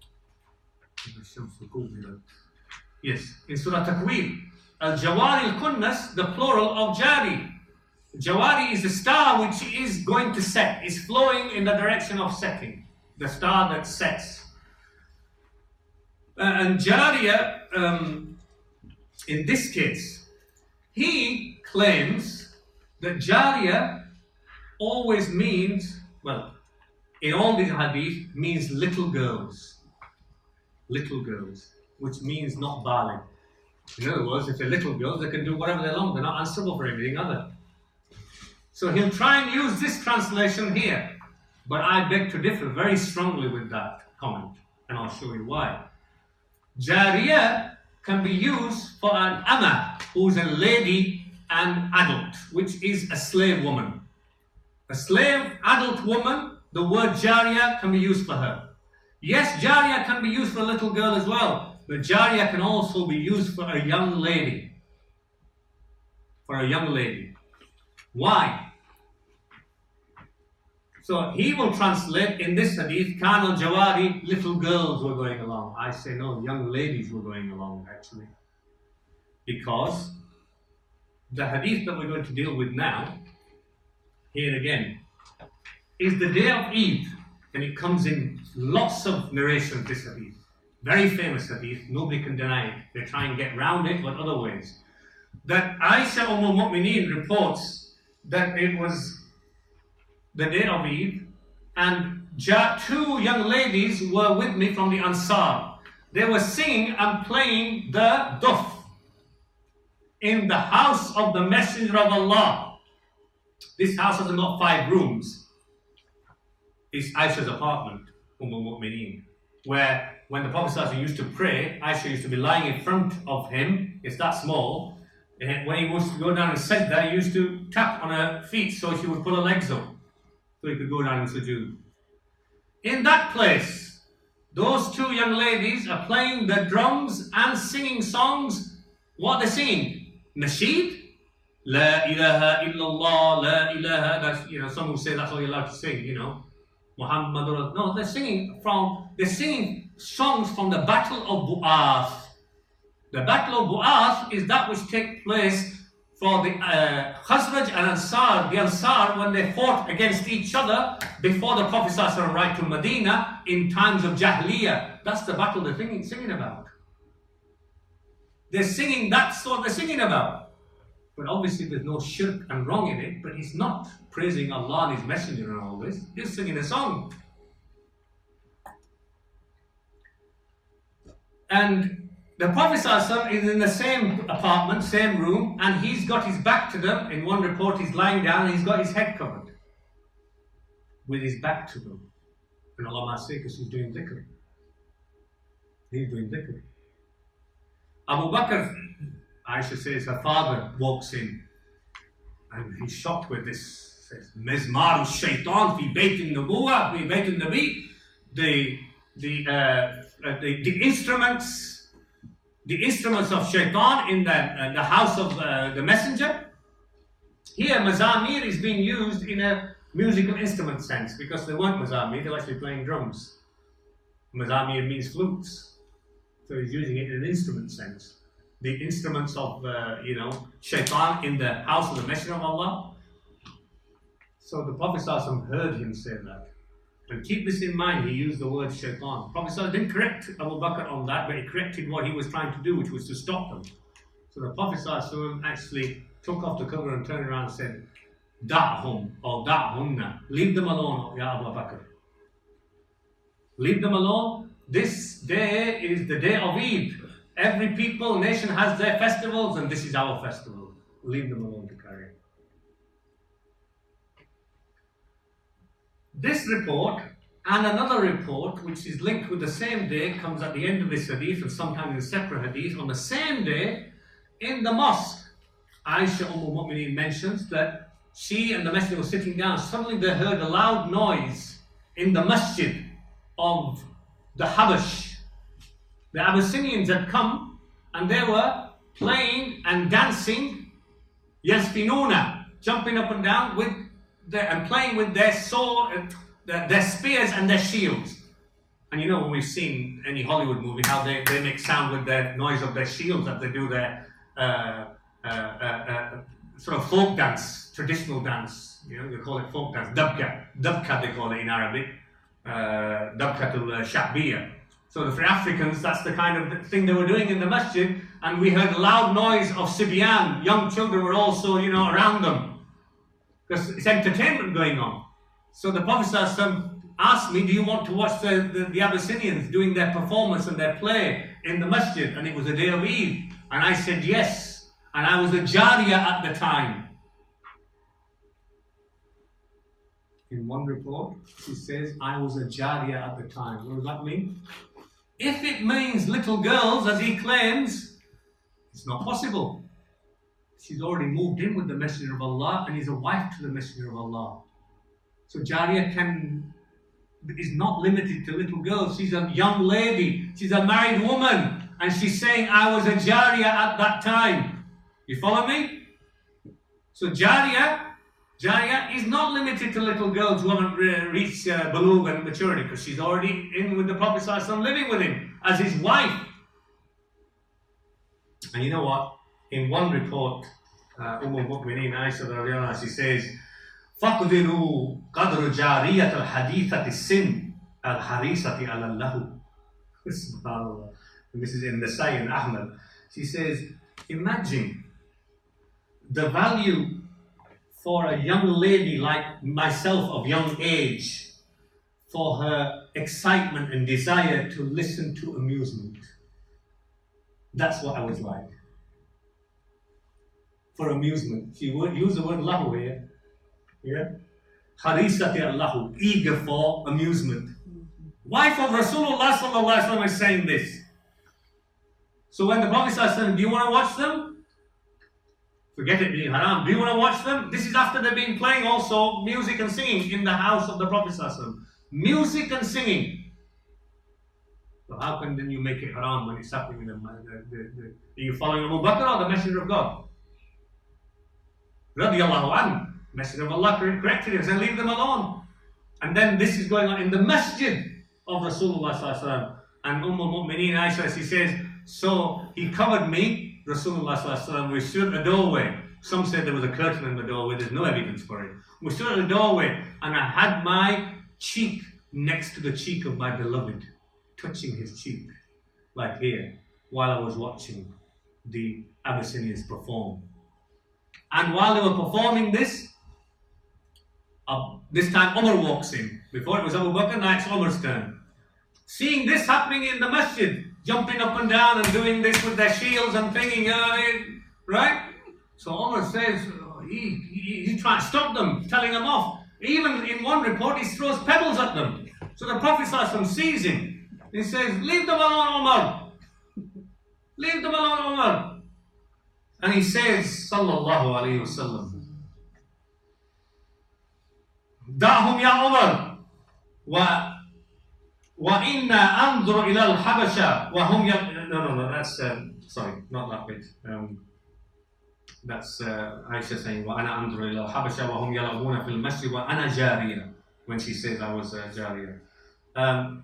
yes, in Surah Takwir. Al-Jawari al-Kunnas, the plural of Jari. Jawari is the star which is going to set, is flowing in the direction of setting. The star that sets. Uh, and Jariya, um, in this case, he claims that Jariya always means, well, in all these hadith, means little girls. Little girls, which means not baligh. In other words, if they're little girls, they can do whatever they want. They're not answerable for anything other. So he'll try and use this translation here. But I beg to differ very strongly with that comment. And I'll show you why. Jariya can be used for an ama, who's a lady and adult, which is a slave woman. A slave adult woman, the word Jariya can be used for her. Yes, Jariya can be used for a little girl as well, but Jariya can also be used for a young lady. For a young lady. Why? So he will translate in this hadith, Kan al-Jawari, little girls were going along. I say no, young ladies were going along actually. Because the hadith that we're going to deal with now, here again, is the day of Eid. And it comes in lots of narration of this hadith. Very famous hadith, nobody can deny it. They try and get round it, but other ways. That Aisha Umm al-Mu'mineen reports that it was the day of Eid, and two young ladies were with me from the Ansar. They were singing and playing the duf in the house of the Messenger of Allah. This house has got five rooms. It's Aisha's apartment, Umm al-Mu'mineen, where when the Prophet used to pray, Aisha used to be lying in front of him. It's that small. And when he was to go down and sajda, he used to tap on her feet so she would pull her legs up, so he could go down and sujood. In that place, those two young ladies are playing the drums and singing songs. What are they singing? Nasheed? La ilaha illallah, la ilaha. That's, you know, some will say that's all you're allowed to sing, you know. Muhammad. No, they're singing from, they're singing songs from the Battle of Bu'ath. The Battle of Bu'ath is that which takes place for the uh, Khazraj and Ansar, the Ansar, when they fought against each other before the Prophet arrived to Medina in times of Jahiliyyah. That's the battle they're singing, singing about. They're singing, that's what they're singing about. But obviously there's no shirk and wrong in it, but he's not praising Allah and His Messenger and all this. He's singing a song. And the Prophet ﷺ is in the same apartment, same room, and he's got his back to them. In one report, he's lying down and he's got his head covered with his back to them. And Allah might say, because he's doing dhikr. He's doing dhikr. Abu Bakr, Aisha says, her father walks in and he's shocked with this. Says, Mizmar shaitan fi bayt al-nubuwah, fi bayt al-nabi. The, the, uh, the, the instruments The instruments of shaitan in the, uh, the house of uh, the messenger. Here, mazamir is being used in a musical instrument sense, because they weren't mazamir, they were actually playing drums. Mazamir means flutes. So he's using it in an instrument sense. The instruments of, uh, you know, shaitan in the house of the Messenger of Allah. So the Prophet ﷺ heard him say that. And keep this in mind, he used the word shaitan. Prophet ﷺ didn't correct Abu Bakr on that, but he corrected what he was trying to do, which was to stop them. So the Prophet ﷺ actually took off the cover and turned around and said, Da'hum or da'hunna. Leave them alone, Ya Abu Bakr. Leave them alone. This day is the day of Eid. Every people, nation has their festivals, and this is our festival. Leave them alone to carry. This report and another report, which is linked with the same day, comes at the end of this hadith and sometimes in separate hadith. On the same day, in the mosque, Aisha Umm al-Mu'mineen mentions that she and the Messenger were sitting down. Suddenly they heard a loud noise in the masjid of the Habash. The Abyssinians had come and they were playing and dancing, yasfinuna, jumping up and down with their, and playing with their sword, their, their spears and their shields. And you know, when we've seen any Hollywood movie, how they, they make sound with their noise of their shields as they do their uh, uh, uh, uh, sort of folk dance, traditional dance. You know, they call it folk dance, dabka. Dabka they call it in Arabic. Uh, Dabkatul Sha'biyya. So for Africans, that's the kind of thing they were doing in the masjid, and we heard a loud noise of Sibyan. Young children were also, you know, around them, because it's entertainment going on. So the Prophet ﷺ asked me, do you want to watch the, the, the Abyssinians doing their performance and their play in the masjid? And it was a day of Eid. And I said yes. And I was a Jariyah at the time. In one report, she says, I was a Jariyah at the time. What does that mean? If it means little girls, as he claims, it's not possible. She's already moved in with the Messenger of Allah and is a wife to the Messenger of Allah. So Jariyah can, is not limited to little girls. She's a young lady. She's a married woman. And she's saying, I was a Jariyah at that time. You follow me? So Jariyah, Jariyah is not limited to little girls who haven't re- reached uh, bulugh and maturity, because she's already in with the Prophet ﷺ, living with him as his wife. And you know what? In one report, uh, Umm al-Mu'mineen Aisha, she says, فَقْدِرُوا قَدْرُ جَارِيَةَ الْحَدِيثَةِ السِّنِّ الْحَرِيسَةِ عَلَى اللَّهُ. SubhanAllah. And this is in Nasai and Ahmad. She says, imagine the value for a young lady like myself of young age, for her excitement and desire to listen to amusement. That's what I was like. For amusement. She would use the word lahu here. Yeah? Harisati Allahu, eager for amusement. Wife of Rasulullah sallallahu alaihi wasallam is saying this. So when the Prophet said, do you want to watch them? Forget it being haram. Do you want to watch them? This is after they've been playing also music and singing in the house of the Prophet ﷺ. Music and singing. So how can then you make it haram when it's happening in the, the, the, the are you following Abu Bakr or the Messenger of God? Radiallahu anhu. Messenger of Allah corrected him and said, leave them alone. And then this is going on in the masjid of Rasulullah ﷺ. And Umm al-Mu'mineen Aisha, she says, so he covered me, Rasulullah sallallahu alaihi wasallam, we stood at the doorway. Some said there was a curtain in the doorway, there's no evidence for it. We stood at the doorway and I had my cheek next to the cheek of my beloved, touching his cheek, like here, while I was watching the Abyssinians perform. And while they were performing this, uh, this time Umar walks in. Before it was Abu Bakr, now it's Umar's turn. Seeing this happening in the masjid, jumping up and down and doing this with their shields and thinking, uh, right? So Umar says, oh, he, he, he's trying to stop them, telling them off. Even in one report, he throws pebbles at them. So the Prophet ﷺ sees him. He says, leave them alone, Umar. Leave them alone, Umar. And he says, sallallahu alayhi wa sallam, da'hum ya Umar, wa وَإِنَّا أَنْظُرُ إِلَى الْحَبَشَةِ وَهُمْ يَ... No, no, no, that's... Um, sorry, not that bit. Um, That's uh, Aisha saying, وَأَنَا أَنْظُرُ إِلَى الْحَبَشَ وَهُمْ يَلْعَبُونَ فِي الْمَسْجِدِ وَأَنَا جَارِيَةٌ, when she says I was uh, Jariya. Um,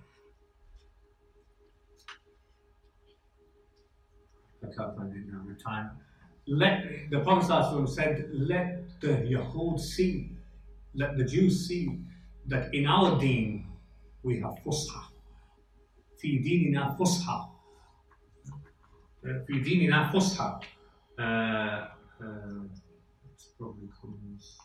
I can't find it now, the time. Let, the Prophet ﷺ said, let the Yahud see, let the Jews see that in our deen we have fusha. في ديننا فصحى. في ديننا فصحى. Uh, uh, it's probably comes.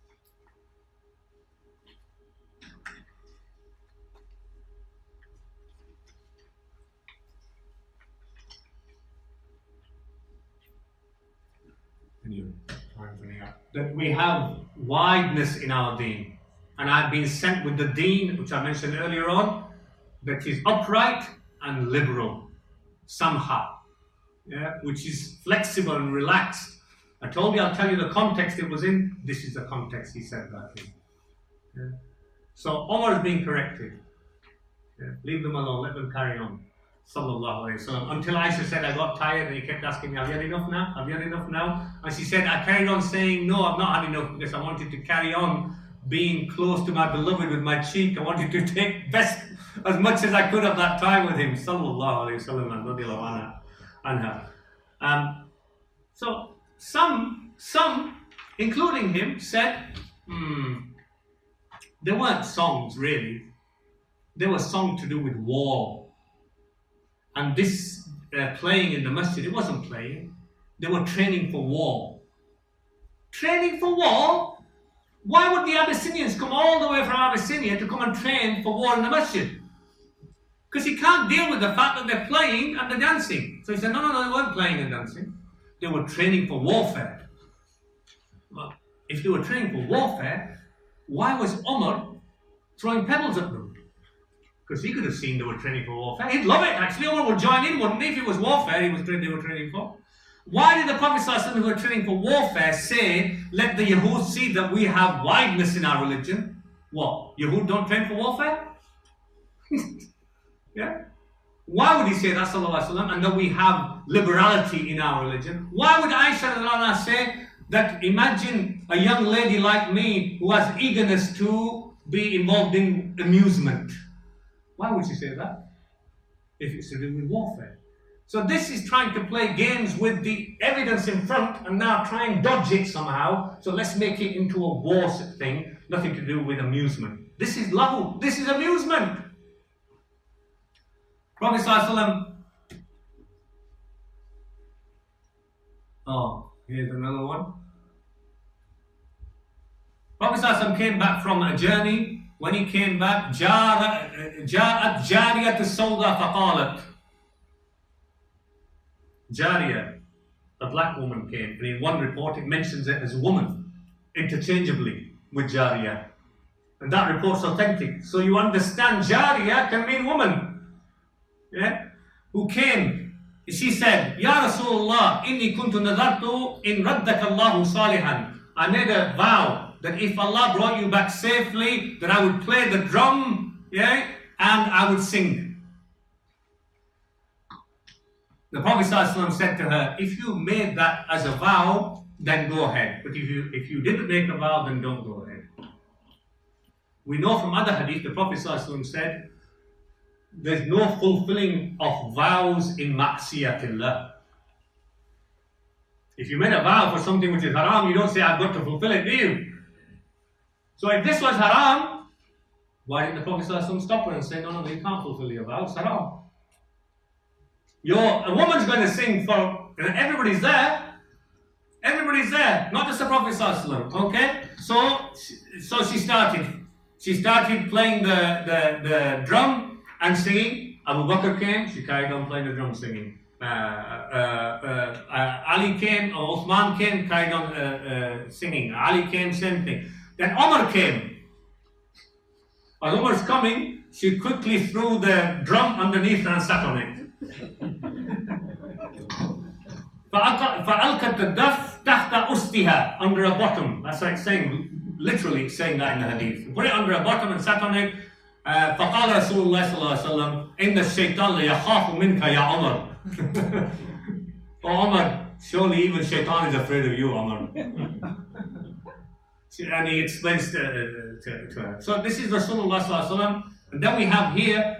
Anyway, that we have wideness in our deen, and I've been sent with the deen which I mentioned earlier on, that is upright and liberal, samha, yeah, which is flexible and relaxed. I told you, I'll tell you the context it was in. This is the context he said that in. Yeah. So Omar is being corrected. Yeah. Leave them alone, let them carry on. Sallallahu alayhi wa sallam. Until Aisha said, I got tired, and he kept asking me, have you had enough now? Have you had enough now? And she said, I carried on saying, no, I've not had enough, because I wanted to carry on being close to my beloved with my cheek. I wanted to take best as much as I could of that time with him. Sallallahu alayhi wa sallam and radiallahu anha. Um, so some, some, including him, said, hmm, there weren't songs really. There were songs to do with war. And this uh, playing in the masjid, it wasn't playing. They were training for war. Training for war? Why would the Abyssinians come all the way from Abyssinia to come and train for war in the masjid? Because he can't deal with the fact that they're playing and they're dancing. So he said, no, no, no, they weren't playing and dancing. They were training for warfare. Well, if they were training for warfare, why was Omar throwing pebbles at them? Because he could have seen they were training for warfare. He'd love it, actually. Omar would join in, wouldn't he, if it was warfare he was tra- they were training for? Why did the Prophet ﷺ, who were training for warfare, say, let the Yahud see that we have wideness in our religion? What? Yahud don't train for warfare? Yeah? Why would he say that, sallallahu alaihi wasallam, and that we have liberality in our religion? Why would Aisha say that imagine a young lady like me who has eagerness to be involved in amusement? Why would she say that? If it's to do with warfare. So this is trying to play games with the evidence in front and now try and dodge it somehow. So let's make it into a war thing, nothing to do with amusement. This is lahu, this is amusement. Prophet ﷺ, oh, here's another one. Prophet ﷺ came back from a journey. When he came back, جاءت جارية السوداء فقالت. Jariya, a black woman came, and in one report it mentions it as woman, interchangeably with Jariya. And that report's authentic. So you understand Jariya can mean woman. Yeah? Who came, she said, Ya Rasulullah, inni kuntu nadartu in raddaka Allahu salihan. I made a vow that if Allah brought you back safely, that I would play the drum, yeah, and I would sing. The Prophet ﷺ said to her, if you made that as a vow, then go ahead. But if you if you didn't make a vow, then don't go ahead. We know from other hadith, the Prophet ﷺ said, there's no fulfilling of vows in ma'siyatillah. If you made a vow for something which is haram, you don't say, I've got to fulfill it, do you? So if this was haram, why didn't the Prophet ﷺ stop her and say, no, no, no, you can't fulfill your vow, it's haram. You're, a woman's going to sing for, everybody's there, everybody's there, not just the Prophet ﷺ, okay? So, so she started, she started playing the, the, the drum and singing. Abu Bakr came, she carried on playing the drum singing. Uh, uh, uh, uh, Ali came, or Uthman came, carried on uh, uh, singing. Ali came, same thing. Then Omar came. As Omar's coming, she quickly threw the drum underneath and sat on it. فَأَلْقَتْ الدَّفْ تَحْتَ أُسْتِهَا, under a bottom. That's like saying, literally saying that in the hadith. Put it under a bottom and sat on it. Uh, فَقَالَ رَسُولُ اللَّهِ صَلَّى اللَّهُ عَلَيْهِ وسلم إِنَّ الشَّيْطَانَ لَيَخَافُ مِنْكَ يَا عُمَرُ. Oh Omar, surely even Shaitan is afraid of you, Umar. And he explains to, to, to her. So this is Rasulullah sallallahu alaihi wasallam. And then we have here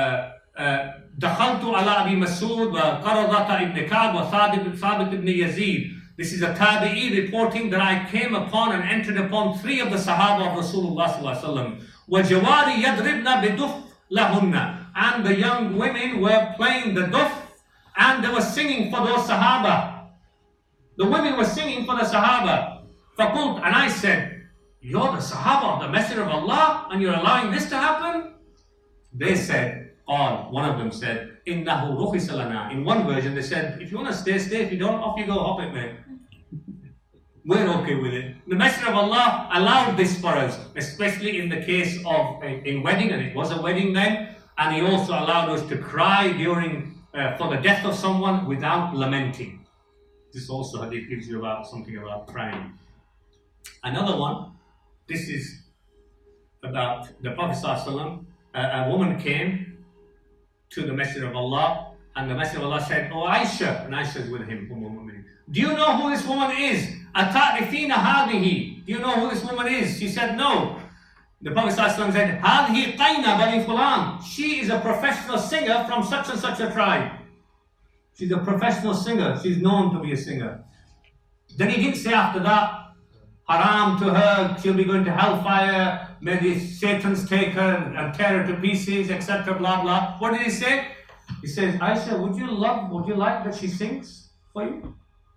دخلت على أبي مسعود وقرضة ابن كعب وثابت ibn Yazid. This is a tabi'i reporting that I came upon and entered upon three of the Sahaba of Rasulullah sallallahu alaihi wasallam. وَجَوَارِ يَضْرِبْنَ بِدُفْ لَهُنَّ. And the young women were playing the duf and they were singing for those Sahaba. The women were singing for the Sahaba. فَقُلْتُ. And I said, you're the Sahaba of the Messenger of Allah and you're allowing this to happen? They said, all, one of them said, إِنَّهُ رُخِصَ لَنَا. In one version they said, if you want to stay, stay. If you don't, off you go, hop it, mate. We're okay with it. The Messenger of Allah allowed this for us, especially in the case of in wedding, and it was a wedding then, and He also allowed us to cry during uh, for the death of someone without lamenting. This also hadith gives you about something about crying. Another one, this is about the Prophet ﷺ. A, a woman came to the Messenger of Allah, and the Messenger of Allah said, "Oh Aisha," and Aisha is with him. Do you know who this woman is? أَتَعْرِفِينَ هَذِهِ. Do you know who this woman is? She said, no. The Prophet ﷺ said, هَذِهِ قَيْنَ بَنِي فُلَانٍ. She is a professional singer from such and such a tribe. She's a professional singer. She's known to be a singer. Then he didn't say after that, haram to her, she'll be going to hellfire, may the Satan's take her and tear her to pieces, et cetera, blah, blah. What did he say? He says, Aisha, would you love, would you like that she sings for you?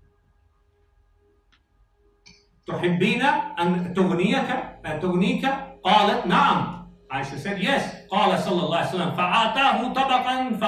تحبين أن تغنيك تغنيك قالت نعم. Aisha said yes. قال صلى الله عليه وسلم فأعطاه طبقا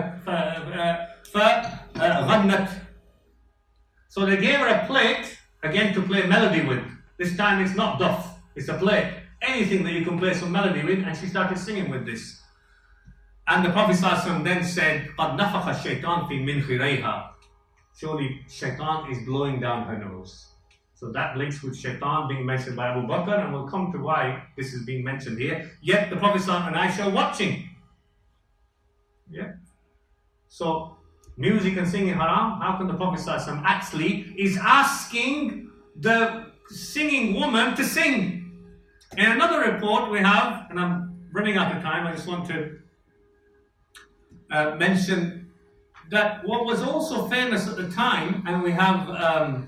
فغنت فغنت. So they gave her a plate again to play melody with. This time it's not duff, it's a plate. Anything that you can play some melody with, and she started singing with this. And the Prophet ﷺ then said, قد نفخ الشيطان في منخريها. Surely Shaitan is blowing down her nose. So that links with Shaitan being mentioned by Abu Bakr, and we'll come to why this is being mentioned here. Yet the Prophet and Aisha are watching. Yeah. So music and singing haram. How can the Prophet actually is asking the singing woman to sing? In another report we have, and I'm running out of time, I just want to uh, mention that what was also famous at the time, and we have um,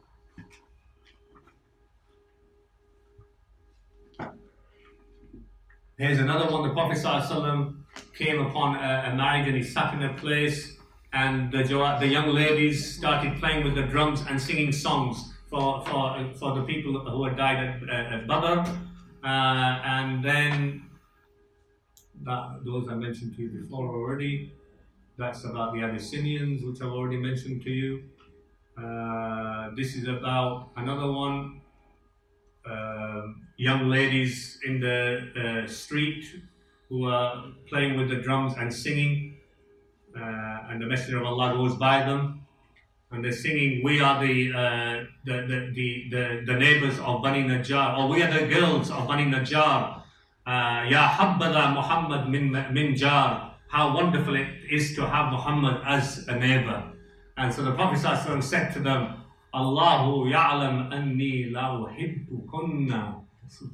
here's another one. The Prophet ﷺ came upon a, a marriage and he sat in a place, and the, the young ladies started playing with the drums and singing songs for for, for the people who had died at, at Badr. Uh, and then that, those I mentioned to you before already. That's about the Abyssinians, which I've already mentioned to you. Uh, this is about another one. Uh, young ladies in the uh, street who are playing with the drums and singing, uh, and the Messenger of Allah goes by them, and they're singing, "We are the uh, the, the, the the the neighbors of Bani Najjar," or "We are the girls of Bani Najjar." Ya Habbada Muhammad min min jar. How wonderful it is to have Muhammad as a neighbor. And so the Prophet ﷺ said to them, Allahu ya'lam anni la uhibbukunna.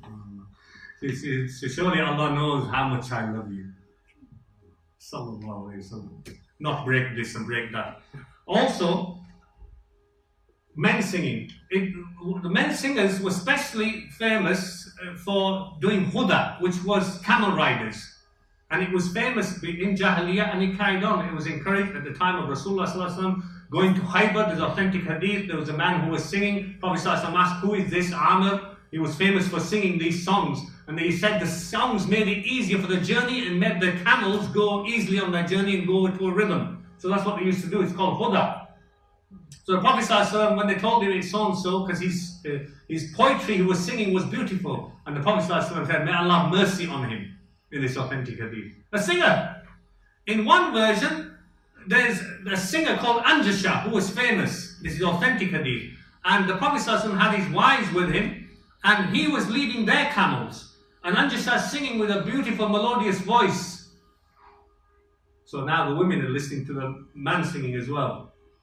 So surely Allah knows how much I love you. Sallallahu alayhi wa sallam. Not break this and break that. Also, men singing. It, the men singers were especially famous for doing huda, which was camel riders. And it was famous in Jahiliyyah, and it carried on. It was encouraged at the time of Rasulullah sallallahu alaihi wasallam. Going to Khaybar, there's authentic hadith. There was a man who was singing. Prophet sallallahu alaihi wasallam asked, who is this Amr? He was famous for singing these songs. And he said the songs made it easier for the journey and made the camels go easily on their journey and go to a rhythm. So that's what they used to do. It's called huda. So the Prophet sallallahu alaihi wasallam, when they told him it's so and so, because his, uh, his poetry he was singing was beautiful. And the Prophet sallallahu alaihi wasallam said, may Allah have mercy on him. In this authentic hadith. A singer. In one version, there's a singer called Anjasha who was famous. This is authentic hadith. And the Prophet ﷺ had his wives with him, and he was leading their camels. And Anjasha singing with a beautiful melodious voice. So now the women are listening to the man singing as well.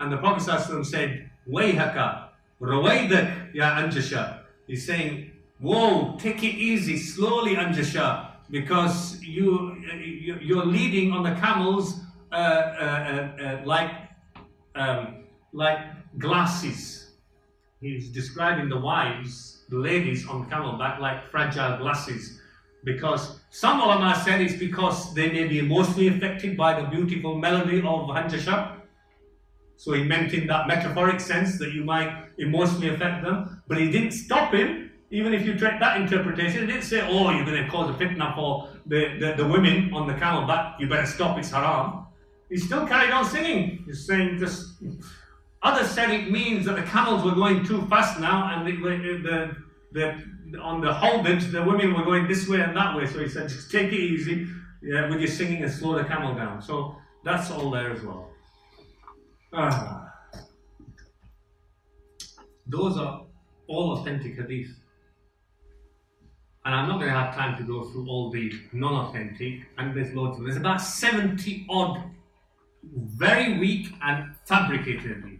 And the Prophet ﷺ said, Wayhaka, Rawaidak, Ya Anjasha. He's saying, whoa, take it easy, slowly, Anjasha, because you, you, you're leading on the camels uh, uh, uh, uh, like, um, like glasses. He's describing the wives, the ladies on camelback, like fragile glasses. Because some ulama said it's because they may be emotionally affected by the beautiful melody of Anjasha. So he meant in that metaphoric sense that you might emotionally affect them. But he didn't stop him, even if you take that interpretation. He didn't say, oh, you're going to cause a fitna for the, the, the women on the camelback, you better stop, it's haram. He still carried on singing. He's saying just... Others said it means that the camels were going too fast now, and the, the, the, on the holdage, the women were going this way and that way. So he said, just take it easy yeah, with your singing and slow the camel down. So that's all there as well. Ah. Those are all authentic hadith. And I'm not going to have time to go through all the non-authentic, and there's loads of them. There's about seventy odd very weak and fabricated hadith.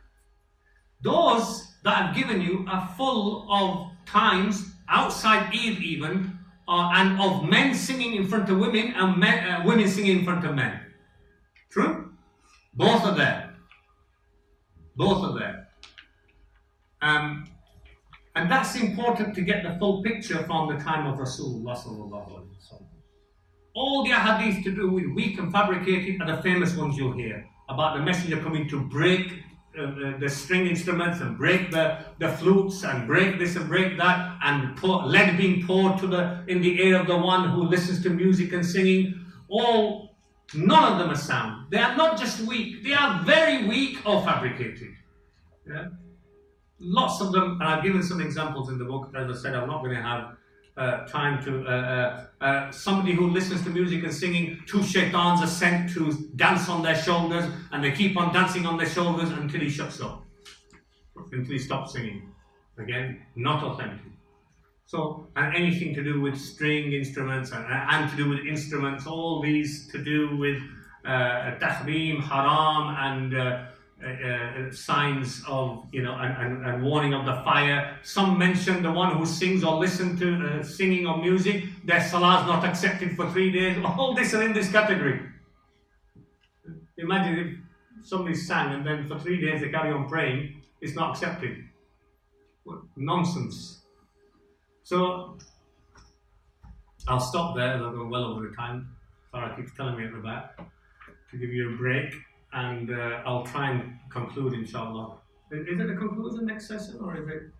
Those that I've given you are full of times, outside Eid even, uh, and of men singing in front of women and men, uh, women singing in front of men. True? Both are there. Both are there. Um, and that's important to get the full picture from the time of Rasulullah sallallahu alaihi wasallam. All the hadith to do with weak and fabricated are the famous ones you'll hear. About the messenger coming to break uh, the, the string instruments and break the, the flutes and break this and break that, and pour, lead being poured to the in the ear of the one who listens to music and singing. All, none of them are sound. They are not just weak, they are very weak or fabricated. Yeah? Lots of them, and I've given some examples in the book. As I said, I'm not going to have uh, time to... Uh, uh, uh, somebody who listens to music and singing, two shaitans are sent to dance on their shoulders, and they keep on dancing on their shoulders until he shuts up, until he stops singing. Again, not authentic. So, and anything to do with string instruments and, and to do with instruments, all these to do with uh, tahrim, haram, and uh, Uh, uh, signs of, you know, and, and, and warning of the fire. Some mention the one who sings or listens to uh, singing or music, their salah is not accepted for three days. All this are in this category. Imagine if somebody sang and then for three days they carry on praying, it's not accepted. What nonsense. So, I'll stop there, I've gone well over the time. Farah keeps telling me at the back to give you a break. And uh, I'll try and conclude, inshallah. Is, is it a conclusion next session, or is it?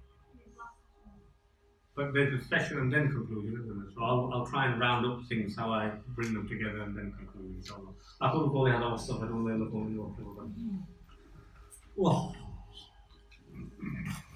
But there's a session and then conclusion, isn't it? So I'll, I'll try and round up things, how I bring them together and then conclude, inshallah. أقول قولي هذا وأستغفر الله لكم ولكم.